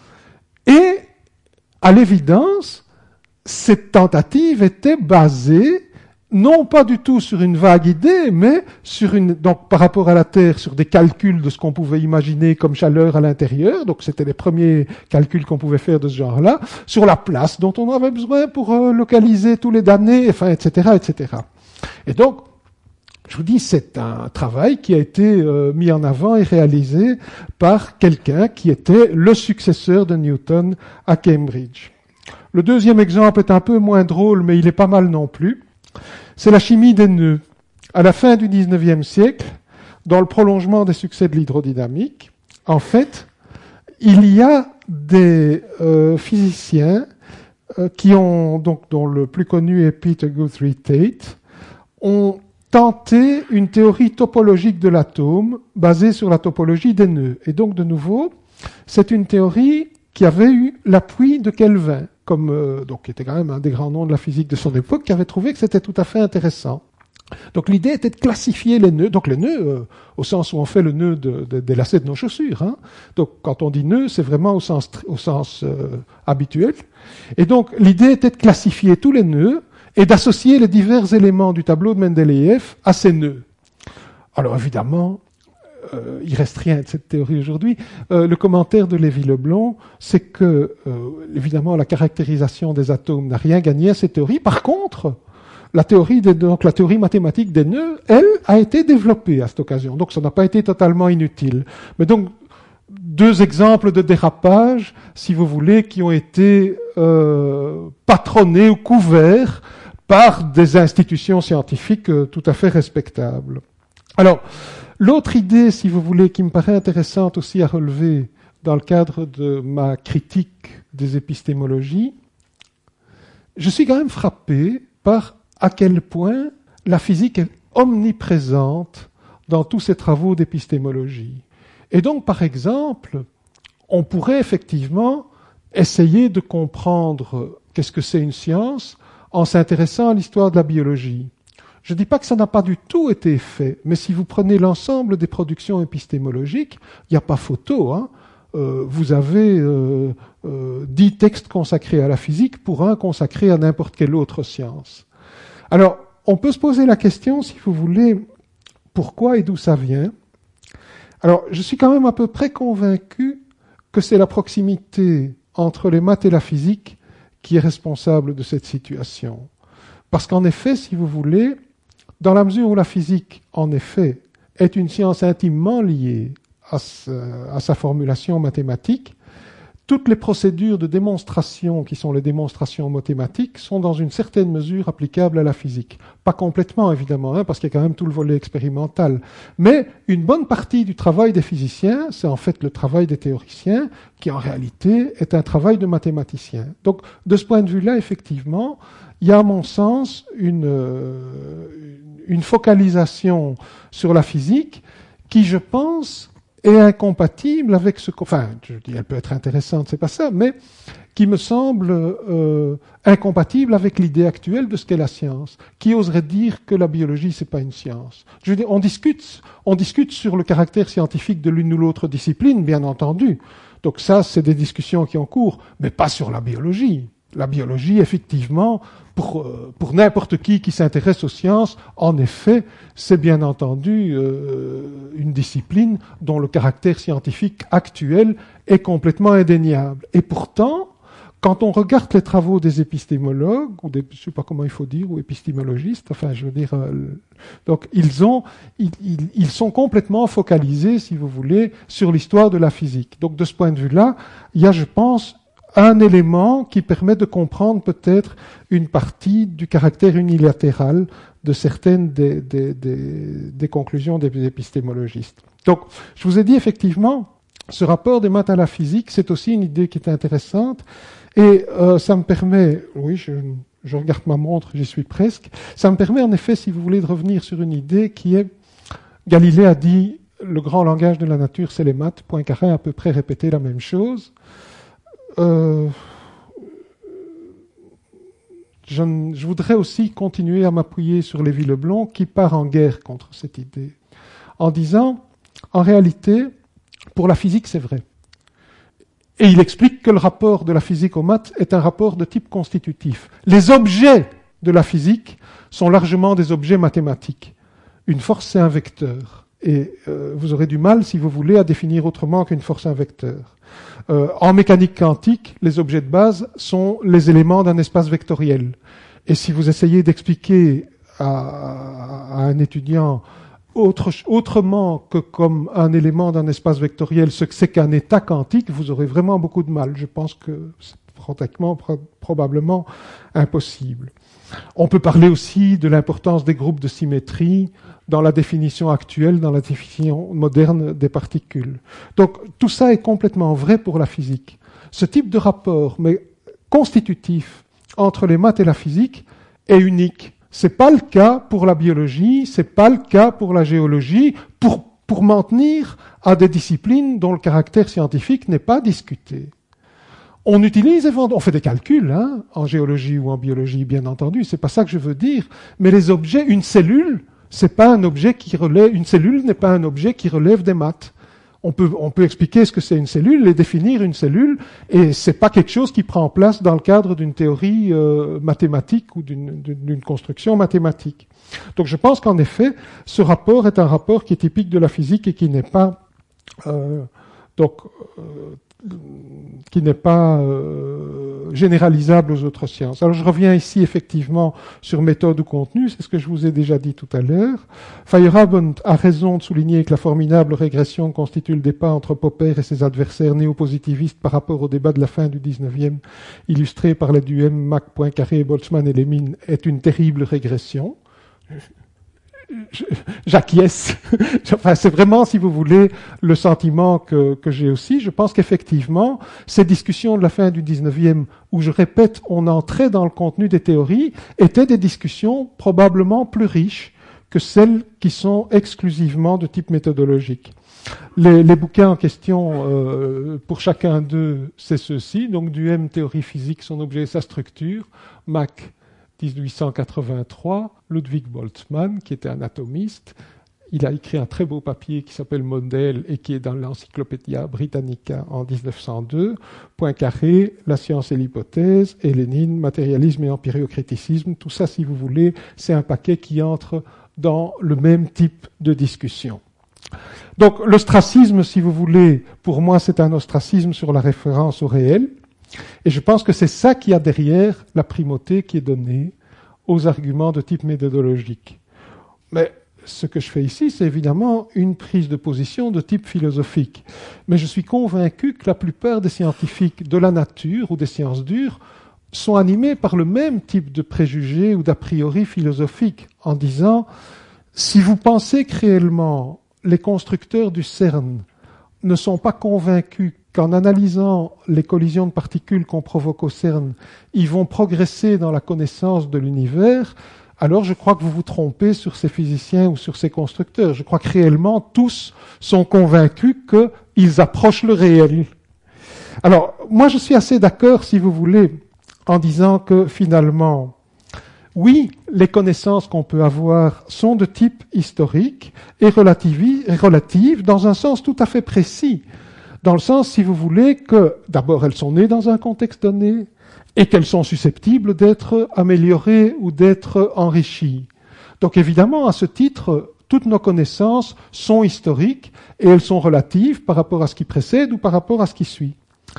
et, à l'évidence, cette tentative était basée non pas du tout sur une vague idée, mais sur une, donc par rapport à la Terre, sur des calculs de ce qu'on pouvait imaginer comme chaleur à l'intérieur, donc c'était les premiers calculs qu'on pouvait faire de ce genre-là, sur la place dont on avait besoin pour euh, localiser tous les damnés, enfin, et cetera, et cetera. Et donc, je vous dis, c'est un travail qui a été euh, mis en avant et réalisé par quelqu'un qui était le successeur de Newton à Cambridge. Le deuxième exemple est un peu moins drôle, mais il est pas mal non plus. C'est la chimie des nœuds. À la fin du dix-neuvième siècle, dans le prolongement des succès de l'hydrodynamique, en fait, il y a des euh, physiciens euh, qui ont, donc, dont le plus connu est Peter Guthrie Tate, ont tenté une théorie topologique de l'atome basée sur la topologie des nœuds. Et donc, de nouveau, c'est une théorie qui avait eu l'appui de Kelvin, comme, euh, donc, qui était quand même un des grands noms de la physique de son époque, qui avait trouvé que c'était tout à fait intéressant. Donc l'idée était de classifier les nœuds, donc les nœuds euh, au sens où on fait le nœud de, de, des lacets de nos chaussures. Hein. Donc quand on dit nœud, c'est vraiment au sens, au sens euh, habituel. Et donc l'idée était de classifier tous les nœuds et d'associer les divers éléments du tableau de Mendeleïev à ces nœuds. Alors évidemment, euh, il reste rien de cette théorie aujourd'hui. Euh, le commentaire de Lévy-Leblond, c'est que, euh, évidemment, la caractérisation des atomes n'a rien gagné à cette théorie. Par contre, la théorie, des, donc la théorie mathématique des nœuds, elle, a été développée à cette occasion. Donc ça n'a pas été totalement inutile. Mais donc, deux exemples de dérapage, si vous voulez, qui ont été euh, patronnés ou couverts par des institutions scientifiques euh, tout à fait respectables. Alors, L'autre idée, si vous voulez, qui me paraît intéressante aussi à relever dans le cadre de ma critique des épistémologies, je suis quand même frappé par à quel point la physique est omniprésente dans tous ces travaux d'épistémologie. Et donc, par exemple, on pourrait effectivement essayer de comprendre qu'est-ce que c'est une science en s'intéressant à l'histoire de la biologie. Je ne dis pas que ça n'a pas du tout été fait, mais si vous prenez l'ensemble des productions épistémologiques, il n'y a pas photo, hein. Euh, vous avez euh, euh, dix textes consacrés à la physique pour un consacré à n'importe quelle autre science. Alors, on peut se poser la question, si vous voulez, pourquoi et d'où ça vient. Alors, je suis quand même à peu près convaincu que c'est la proximité entre les maths et la physique qui est responsable de cette situation. Parce qu'en effet, si vous voulez, dans la mesure où la physique, en effet, est une science intimement liée à, ce, à sa formulation mathématique, toutes les procédures de démonstration qui sont les démonstrations mathématiques sont dans une certaine mesure applicables à la physique. Pas complètement, évidemment, hein, parce qu'il y a quand même tout le volet expérimental. Mais une bonne partie du travail des physiciens, c'est en fait le travail des théoriciens, qui en réalité est un travail de mathématiciens. Donc, de ce point de vue-là, effectivement, il y a, à mon sens, une, euh, une focalisation sur la physique qui, je pense, est incompatible avec ce que... Enfin, je dis, elle peut être intéressante, c'est pas ça, mais qui me semble euh, incompatible avec l'idée actuelle de ce qu'est la science. Qui oserait dire que la biologie, c'est pas une science? Je veux dire, on discute, on discute sur le caractère scientifique de l'une ou l'autre discipline, bien entendu. Donc ça, c'est des discussions qui ont cours, mais pas sur la biologie. La biologie, effectivement, pour, pour n'importe qui qui s'intéresse aux sciences, en effet, c'est bien entendu euh, une discipline dont le caractère scientifique actuel est complètement indéniable. Et pourtant, quand on regarde les travaux des épistémologues, ou des, je ne sais pas comment il faut dire, ou épistémologistes, enfin, je veux dire, euh, donc ils ont, ils, ils, ils sont complètement focalisés, si vous voulez, sur l'histoire de la physique. Donc, de ce point de vue-là, il y a, je pense, un élément qui permet de comprendre peut-être une partie du caractère unilatéral de certaines des, des, des, des conclusions des épistémologistes. Donc, je vous ai dit effectivement, ce rapport des maths à la physique, c'est aussi une idée qui est intéressante, et euh, ça me permet, oui, je, je regarde ma montre, j'y suis presque, ça me permet en effet, si vous voulez, de revenir sur une idée qui est, Galilée a dit, le grand langage de la nature, c'est les maths, Poincaré a à peu près répété la même chose. Euh, je, je voudrais aussi continuer à m'appuyer sur Lévy-Leblond qui part en guerre contre cette idée en disant, en réalité, pour la physique, c'est vrai. Et il explique que le rapport de la physique aux maths est un rapport de type constitutif. Les objets de la physique sont largement des objets mathématiques. Une force, c'est un vecteur. Et euh, vous aurez du mal, si vous voulez, à définir autrement qu'une force, un vecteur. Euh, en mécanique quantique, les objets de base sont les éléments d'un espace vectoriel. Et si vous essayez d'expliquer à, à un étudiant autre, autrement que comme un élément d'un espace vectoriel ce que c'est qu'un état quantique, vous aurez vraiment beaucoup de mal. Je pense que c'est pratiquement, probablement impossible. On peut parler aussi de l'importance des groupes de symétrie dans la définition actuelle, dans la définition moderne des particules. Donc tout ça est complètement vrai pour la physique. Ce type de rapport, mais constitutif, entre les maths et la physique est unique. C'est pas le cas pour la biologie, c'est pas le cas pour la géologie, pour, pour m'en tenir à des disciplines dont le caractère scientifique n'est pas discuté. On utilise, on fait des calculs, hein, en géologie ou en biologie, bien entendu, c'est pas ça que je veux dire, mais les objets, une cellule, c'est pas un objet qui relève, une cellule n'est pas un objet qui relève des maths. On peut, on peut expliquer ce que c'est une cellule et définir une cellule, et c'est pas quelque chose qui prend place dans le cadre d'une théorie euh, mathématique ou d'une, d'une construction mathématique. Donc je pense qu'en effet, ce rapport est un rapport qui est typique de la physique et qui n'est pas, euh, donc, euh, qui n'est pas euh, généralisable aux autres sciences. Alors je reviens ici effectivement sur méthode ou contenu, c'est ce que je vous ai déjà dit tout à l'heure. Feyerabend a raison de souligner que la formidable régression constitue le débat entre Popper et ses adversaires néopositivistes par rapport au débat de la fin du dix-neuvième, illustré par les duèmes Mach, Poincaré, Boltzmann et Lemin, est une terrible régression. j'acquiesce. Enfin, c'est vraiment, si vous voulez, le sentiment que, que j'ai aussi. Je pense qu'effectivement, ces discussions de la fin du dix-neuvième, où je répète, on entrait dans le contenu des théories, étaient des discussions probablement plus riches que celles qui sont exclusivement de type méthodologique. Les, les bouquins en question, euh, pour chacun d'eux, c'est ceux-ci. Donc, du M, théorie physique, son objet et sa structure. Mach, dix-huit cent quatre-vingt-trois. Ludwig Boltzmann, qui était anatomiste. Il a écrit un très beau papier qui s'appelle Modèle et qui est dans l'Encyclopædia Britannica en dix-neuf cent deux. Poincaré, La science et l'hypothèse. Et Lénine, Matérialisme et empiriocriticisme. Tout ça, si vous voulez, c'est un paquet qui entre dans le même type de discussion. Donc l'ostracisme, si vous voulez, pour moi c'est un ostracisme sur la référence au réel, et je pense que c'est ça qui a derrière la primauté qui est donnée aux arguments de type méthodologique. Mais ce que je fais ici, c'est évidemment une prise de position de type philosophique. Mais je suis convaincu que la plupart des scientifiques de la nature ou des sciences dures sont animés par le même type de préjugés ou d'a priori philosophiques, en disant, si vous pensez que réellement les constructeurs du CERN ne sont pas convaincus qu'en analysant les collisions de particules qu'on provoque au CERN, ils vont progresser dans la connaissance de l'univers, alors je crois que vous vous trompez sur ces physiciens ou sur ces constructeurs. Je crois que réellement tous sont convaincus qu'ils approchent le réel. Alors, moi je suis assez d'accord, si vous voulez, en disant que finalement, oui, les connaissances qu'on peut avoir sont de type historique et relatives dans un sens tout à fait précis. Dans le sens, si vous voulez, que d'abord elles sont nées dans un contexte donné et qu'elles sont susceptibles d'être améliorées ou d'être enrichies. Donc évidemment, à ce titre, toutes nos connaissances sont historiques et elles sont relatives par rapport à ce qui précède ou par rapport à ce qui suit.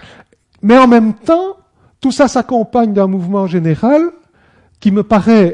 Mais en même temps, tout ça s'accompagne d'un mouvement général qui me paraît,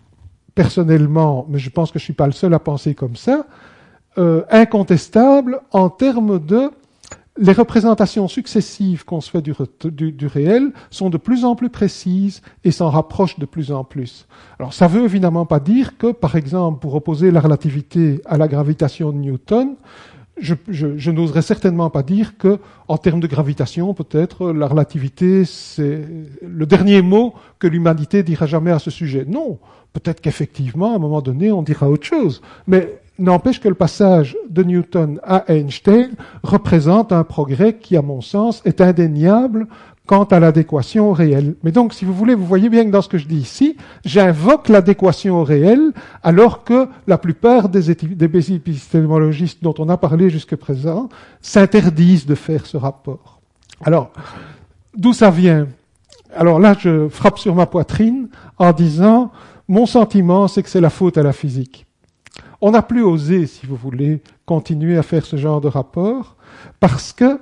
personnellement, mais je pense que je ne suis pas le seul à penser comme ça, euh, incontestable en termes de les représentations successives qu'on se fait du, du, du réel sont de plus en plus précises et s'en rapprochent de plus en plus. Alors ça ne veut évidemment pas dire que, par exemple, pour opposer la relativité à la gravitation de Newton, je, je, je n'oserais certainement pas dire que, en termes de gravitation, peut-être la relativité, c'est le dernier mot que l'humanité dira jamais à ce sujet. Non, peut-être qu'effectivement, à un moment donné, on dira autre chose. Mais n'empêche que le passage de Newton à Einstein représente un progrès qui, à mon sens, est indéniable quant à l'adéquation au réel. Mais donc, si vous voulez, vous voyez bien que dans ce que je dis ici, j'invoque l'adéquation au réel, alors que la plupart des, des épistémologistes dont on a parlé jusqu'à présent s'interdisent de faire ce rapport. Alors, d'où ça vient? Alors là, je frappe sur ma poitrine en disant, mon sentiment, c'est que c'est la faute à la physique. On n'a plus osé, si vous voulez, continuer à faire ce genre de rapport, parce que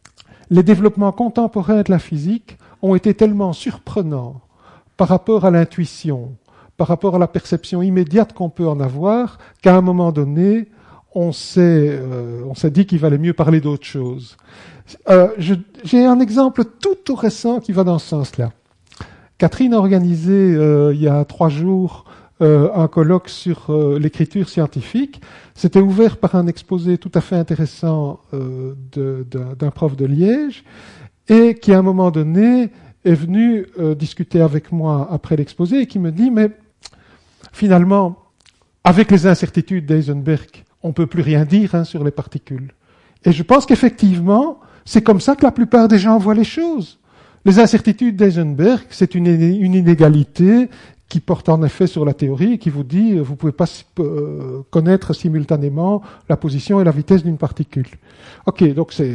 les développements contemporains de la physique ont été tellement surprenants par rapport à l'intuition, par rapport à la perception immédiate qu'on peut en avoir, qu'à un moment donné, on s'est, euh, on s'est dit qu'il valait mieux parler d'autre chose. Euh, je, j'ai un exemple tout, tout récent qui va dans ce sens-là. Catherine a organisé, euh, il y a trois jours, euh, un colloque sur euh, l'écriture scientifique. C'était ouvert par un exposé tout à fait intéressant euh, de, de, d'un prof de Liège et qui, à un moment donné, est venu euh, discuter avec moi après l'exposé et qui me dit « Mais finalement, avec les incertitudes d'Heisenberg, on ne peut plus rien dire hein, sur les particules. » Et je pense qu'effectivement, c'est comme ça que la plupart des gens voient les choses. Les incertitudes d'Heisenberg, c'est une, une inégalité qui porte en effet sur la théorie et qui vous dit vous ne pouvez pas euh, connaître simultanément la position et la vitesse d'une particule. Ok, donc c'est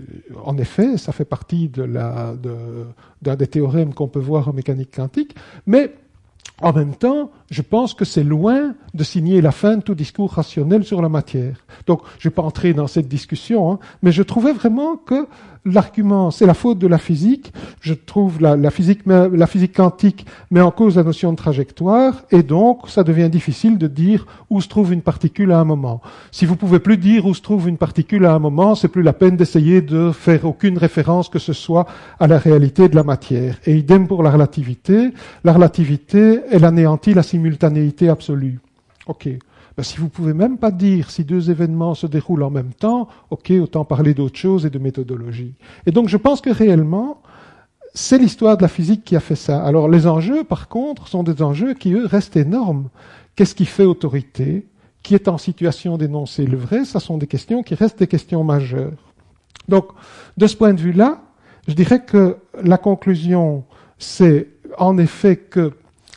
en effet, ça fait partie de la, de, d'un des théorèmes qu'on peut voir en mécanique quantique, mais en même temps, je pense que c'est loin de signer la fin de tout discours rationnel sur la matière. Donc, je ne vais pas entrer dans cette discussion, hein, mais je trouvais vraiment que l'argument, c'est la faute de la physique. Je trouve la, la physique, la physique quantique met en cause la notion de trajectoire, et donc, ça devient difficile de dire où se trouve une particule à un moment. Si vous pouvez plus dire où se trouve une particule à un moment, c'est plus la peine d'essayer de faire aucune référence que ce soit à la réalité de la matière. Et idem pour la relativité. La relativité, elle anéantit la simultanéité absolue. Ok. Ben, si vous pouvez même pas dire si deux événements se déroulent en même temps, ok, autant parler d'autre chose et de méthodologie. Et donc je pense que réellement, c'est l'histoire de la physique qui a fait ça. Alors les enjeux, par contre, sont des enjeux qui, eux, restent énormes. Qu'est-ce qui fait autorité? Qui est en situation d'énoncer le vrai? Ça sont des questions qui restent des questions majeures. Donc, de ce point de vue-là, je dirais que la conclusion, c'est en effet que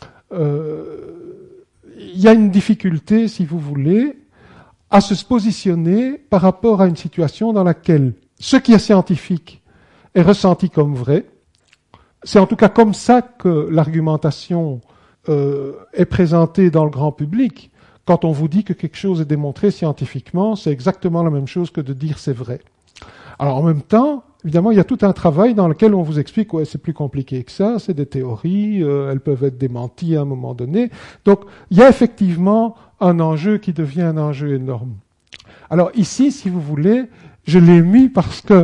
euh, il y a une difficulté, si vous voulez, à se positionner par rapport à une situation dans laquelle ce qui est scientifique est ressenti comme vrai. C'est en tout cas comme ça que l'argumentation euh, est présentée dans le grand public. Quand on vous dit que quelque chose est démontré scientifiquement, c'est exactement la même chose que de dire c'est vrai. Alors en même temps, évidemment, il y a tout un travail dans lequel on vous explique ouais, c'est plus compliqué que ça, c'est des théories, euh, elles peuvent être démenties à un moment donné. Donc il y a effectivement un enjeu qui devient un enjeu énorme. Alors ici, si vous voulez, je l'ai mis parce que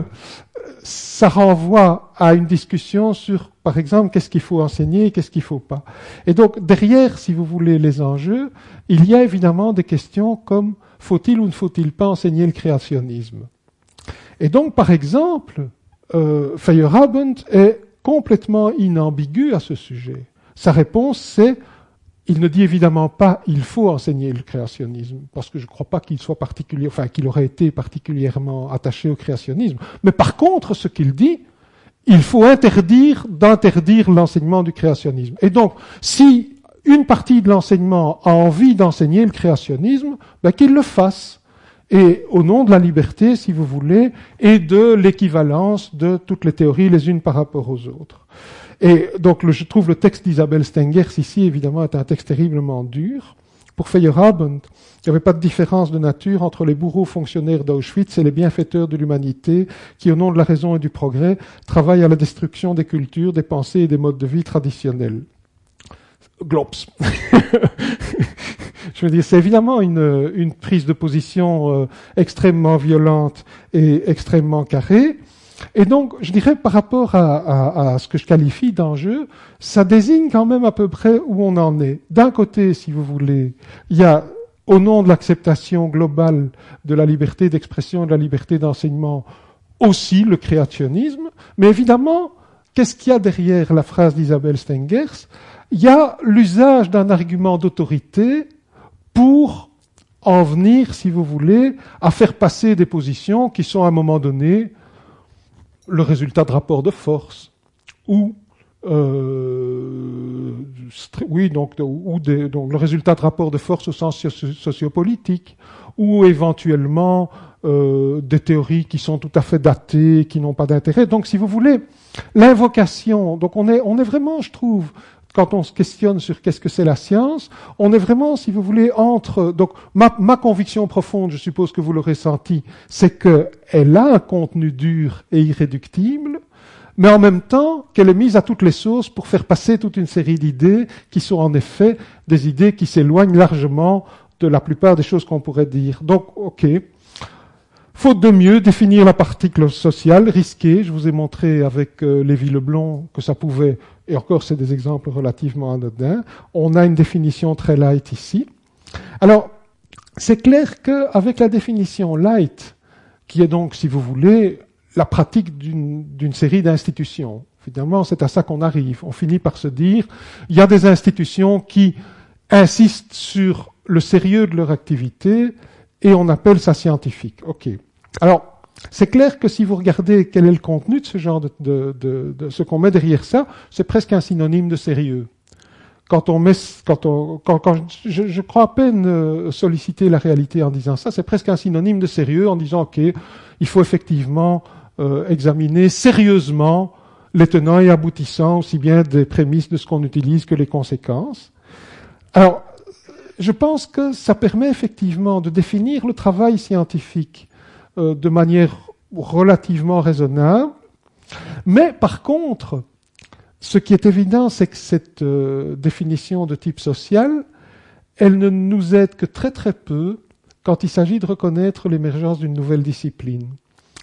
ça renvoie à une discussion sur, par exemple, qu'est-ce qu'il faut enseigner et qu'est-ce qu'il ne faut pas. Et donc, derrière, si vous voulez, les enjeux, il y a évidemment des questions comme faut-il ou ne faut-il pas enseigner le créationnisme? Et donc, par exemple, euh, Feyerabend est complètement inambigu à ce sujet. Sa réponse, c'est il ne dit évidemment pas il faut enseigner le créationnisme, parce que je ne crois pas qu'il soit particulier, enfin qu'il aurait été particulièrement attaché au créationnisme. Mais par contre, ce qu'il dit, il faut interdire d'interdire l'enseignement du créationnisme. Et donc, si une partie de l'enseignement a envie d'enseigner le créationnisme, ben qu'il le fasse. Et au nom de la liberté, si vous voulez, et de l'équivalence de toutes les théories les unes par rapport aux autres. Et donc, le, je trouve le texte d'Isabelle Stengers ici, évidemment, est un texte terriblement dur. Pour Feyerabend, il n'y avait pas de différence de nature entre les bourreaux fonctionnaires d'Auschwitz et les bienfaiteurs de l'humanité qui, au nom de la raison et du progrès, travaillent à la destruction des cultures, des pensées et des modes de vie traditionnels. Glops. Je veux dire, c'est évidemment une, une prise de position euh, extrêmement violente et extrêmement carrée. Et donc, je dirais, par rapport à, à, à ce que je qualifie d'enjeu, ça désigne quand même à peu près où on en est. D'un côté, si vous voulez, il y a, au nom de l'acceptation globale de la liberté d'expression et de la liberté d'enseignement, aussi le créationnisme. Mais évidemment, qu'est-ce qu'il y a derrière la phrase d'Isabelle Stengers? Il y a l'usage d'un argument d'autorité pour en venir, si vous voulez, à faire passer des positions qui sont à un moment donné le résultat de rapports de force, ou euh, oui, donc, ou des, donc le résultat de rapports de force au sens socio- sociopolitique, ou éventuellement euh, des théories qui sont tout à fait datées, qui n'ont pas d'intérêt. Donc, si vous voulez, l'invocation, donc on est, on est vraiment, je trouve, quand on se questionne sur qu'est-ce que c'est la science, on est vraiment, si vous voulez, entre... Donc, ma, ma conviction profonde, je suppose que vous l'aurez senti, c'est qu'elle a un contenu dur et irréductible, mais en même temps qu'elle est mise à toutes les sauces pour faire passer toute une série d'idées qui sont en effet des idées qui s'éloignent largement de la plupart des choses qu'on pourrait dire. Donc, ok. Faute de mieux, définir la particule sociale, risqué. Je vous ai montré avec euh, Lévy-Leblond que ça pouvait, et encore c'est des exemples relativement anodins. On a une définition très light ici. Alors, c'est clair qu'avec la définition light, qui est donc, si vous voulez, la pratique d'une, d'une série d'institutions, finalement c'est à ça qu'on arrive. On finit par se dire, il y a des institutions qui insistent sur le sérieux de leur activité, et on appelle ça scientifique. Ok. Alors, c'est clair que si vous regardez quel est le contenu de ce genre de, de, de, de ce qu'on met derrière ça, c'est presque un synonyme de sérieux. Quand on met, quand on, quand, quand je, je crois à peine solliciter la réalité en disant ça, c'est presque un synonyme de sérieux en disant ok, il faut effectivement euh, examiner sérieusement les tenants et aboutissants aussi bien des prémices de ce qu'on utilise que les conséquences. Alors, je pense que ça permet effectivement de définir le travail scientifique euh, de manière relativement raisonnable. Mais par contre, ce qui est évident, c'est que cette euh, définition de type social, elle ne nous aide que très très peu quand il s'agit de reconnaître l'émergence d'une nouvelle discipline.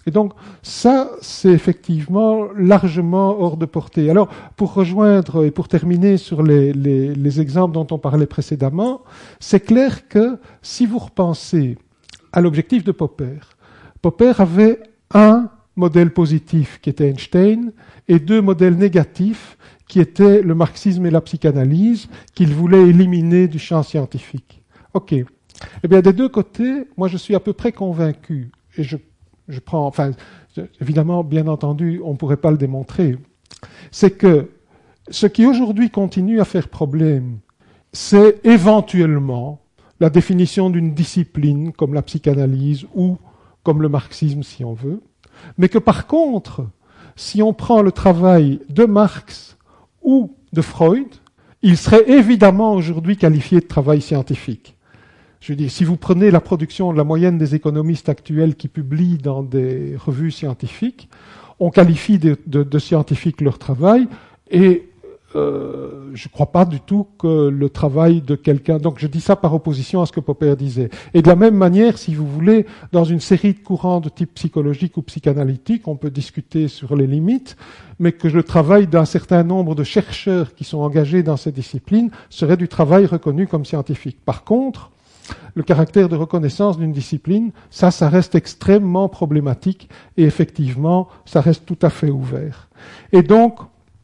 Et donc, ça, c'est effectivement largement hors de portée. Alors, pour rejoindre et pour terminer sur les, les, les exemples dont on parlait précédemment, c'est clair que si vous repensez à l'objectif de Popper, Popper avait un modèle positif qui était Einstein et deux modèles négatifs qui étaient le marxisme et la psychanalyse qu'il voulait éliminer du champ scientifique. Ok. Eh bien, des deux côtés, moi je suis à peu près convaincu, et je, je prends, enfin, évidemment, bien entendu, on ne pourrait pas le démontrer, c'est que ce qui aujourd'hui continue à faire problème, c'est éventuellement la définition d'une discipline comme la psychanalyse ou comme le marxisme, si on veut, mais que par contre, si on prend le travail de Marx ou de Freud, il serait évidemment aujourd'hui qualifié de travail scientifique. Je veux dire, si vous prenez la production de la moyenne des économistes actuels qui publient dans des revues scientifiques, on qualifie de, de, de scientifique leur travail et euh, je ne crois pas du tout que le travail de quelqu'un... Donc je dis ça par opposition à ce que Popper disait. Et de la même manière, si vous voulez, dans une série de courants de type psychologique ou psychanalytique, on peut discuter sur les limites, mais que le travail d'un certain nombre de chercheurs qui sont engagés dans ces disciplines serait du travail reconnu comme scientifique. Par contre, le caractère de reconnaissance d'une discipline, ça, ça reste extrêmement problématique et effectivement, ça reste tout à fait ouvert. Et donc,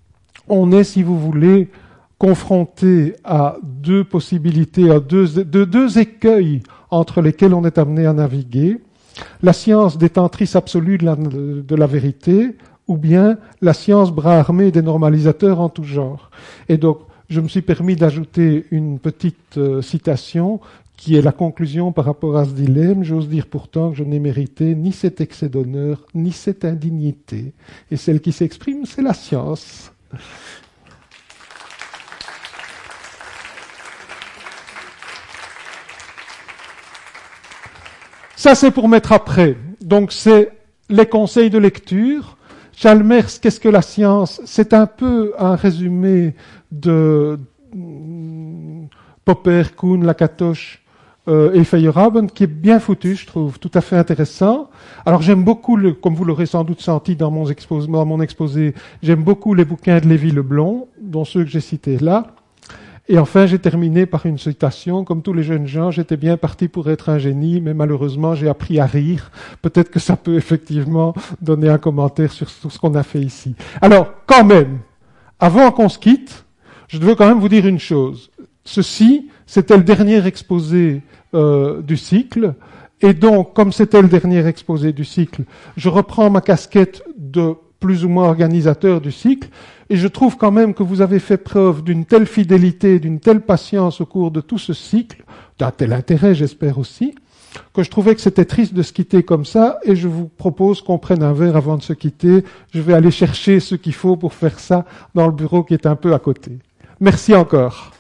on est, si vous voulez, confronté à deux possibilités, à deux, deux, deux écueils entre lesquels on est amené à naviguer. La science détentrice absolue de la, de la vérité, ou bien la science bras armé des normalisateurs en tout genre. Et donc, je me suis permis d'ajouter une petite euh, citation qui est la conclusion par rapport à ce dilemme. J'ose dire pourtant que je n'ai mérité ni cet excès d'honneur, ni cette indignité. Et celle qui s'exprime, c'est la science. Ça, c'est pour mettre après. Donc, c'est les conseils de lecture. Chalmers, qu'est-ce que la science? C'est un peu un résumé de Popper, Kuhn, Lakatosh euh, et Feyerabend, qui est bien foutu, je trouve, tout à fait intéressant. Alors j'aime beaucoup, le, comme vous l'aurez sans doute senti dans mon exposé, dans mon exposé, j'aime beaucoup les bouquins de Lévy-Leblond, dont ceux que j'ai cités là. Et enfin, j'ai terminé par une citation. Comme tous les jeunes gens, j'étais bien parti pour être un génie, mais malheureusement, j'ai appris à rire. Peut-être que ça peut effectivement donner un commentaire sur tout ce qu'on a fait ici. Alors, quand même, avant qu'on se quitte, je veux quand même vous dire une chose. Ceci, c'était le dernier exposé euh, du cycle. Et donc, comme c'était le dernier exposé du cycle, je reprends ma casquette de plus ou moins organisateur du cycle. Et je trouve quand même que vous avez fait preuve d'une telle fidélité, d'une telle patience au cours de tout ce cycle, d'un tel intérêt, j'espère aussi, que je trouvais que c'était triste de se quitter comme ça, et je vous propose qu'on prenne un verre avant de se quitter. Je vais aller chercher ce qu'il faut pour faire ça dans le bureau qui est un peu à côté. Merci encore.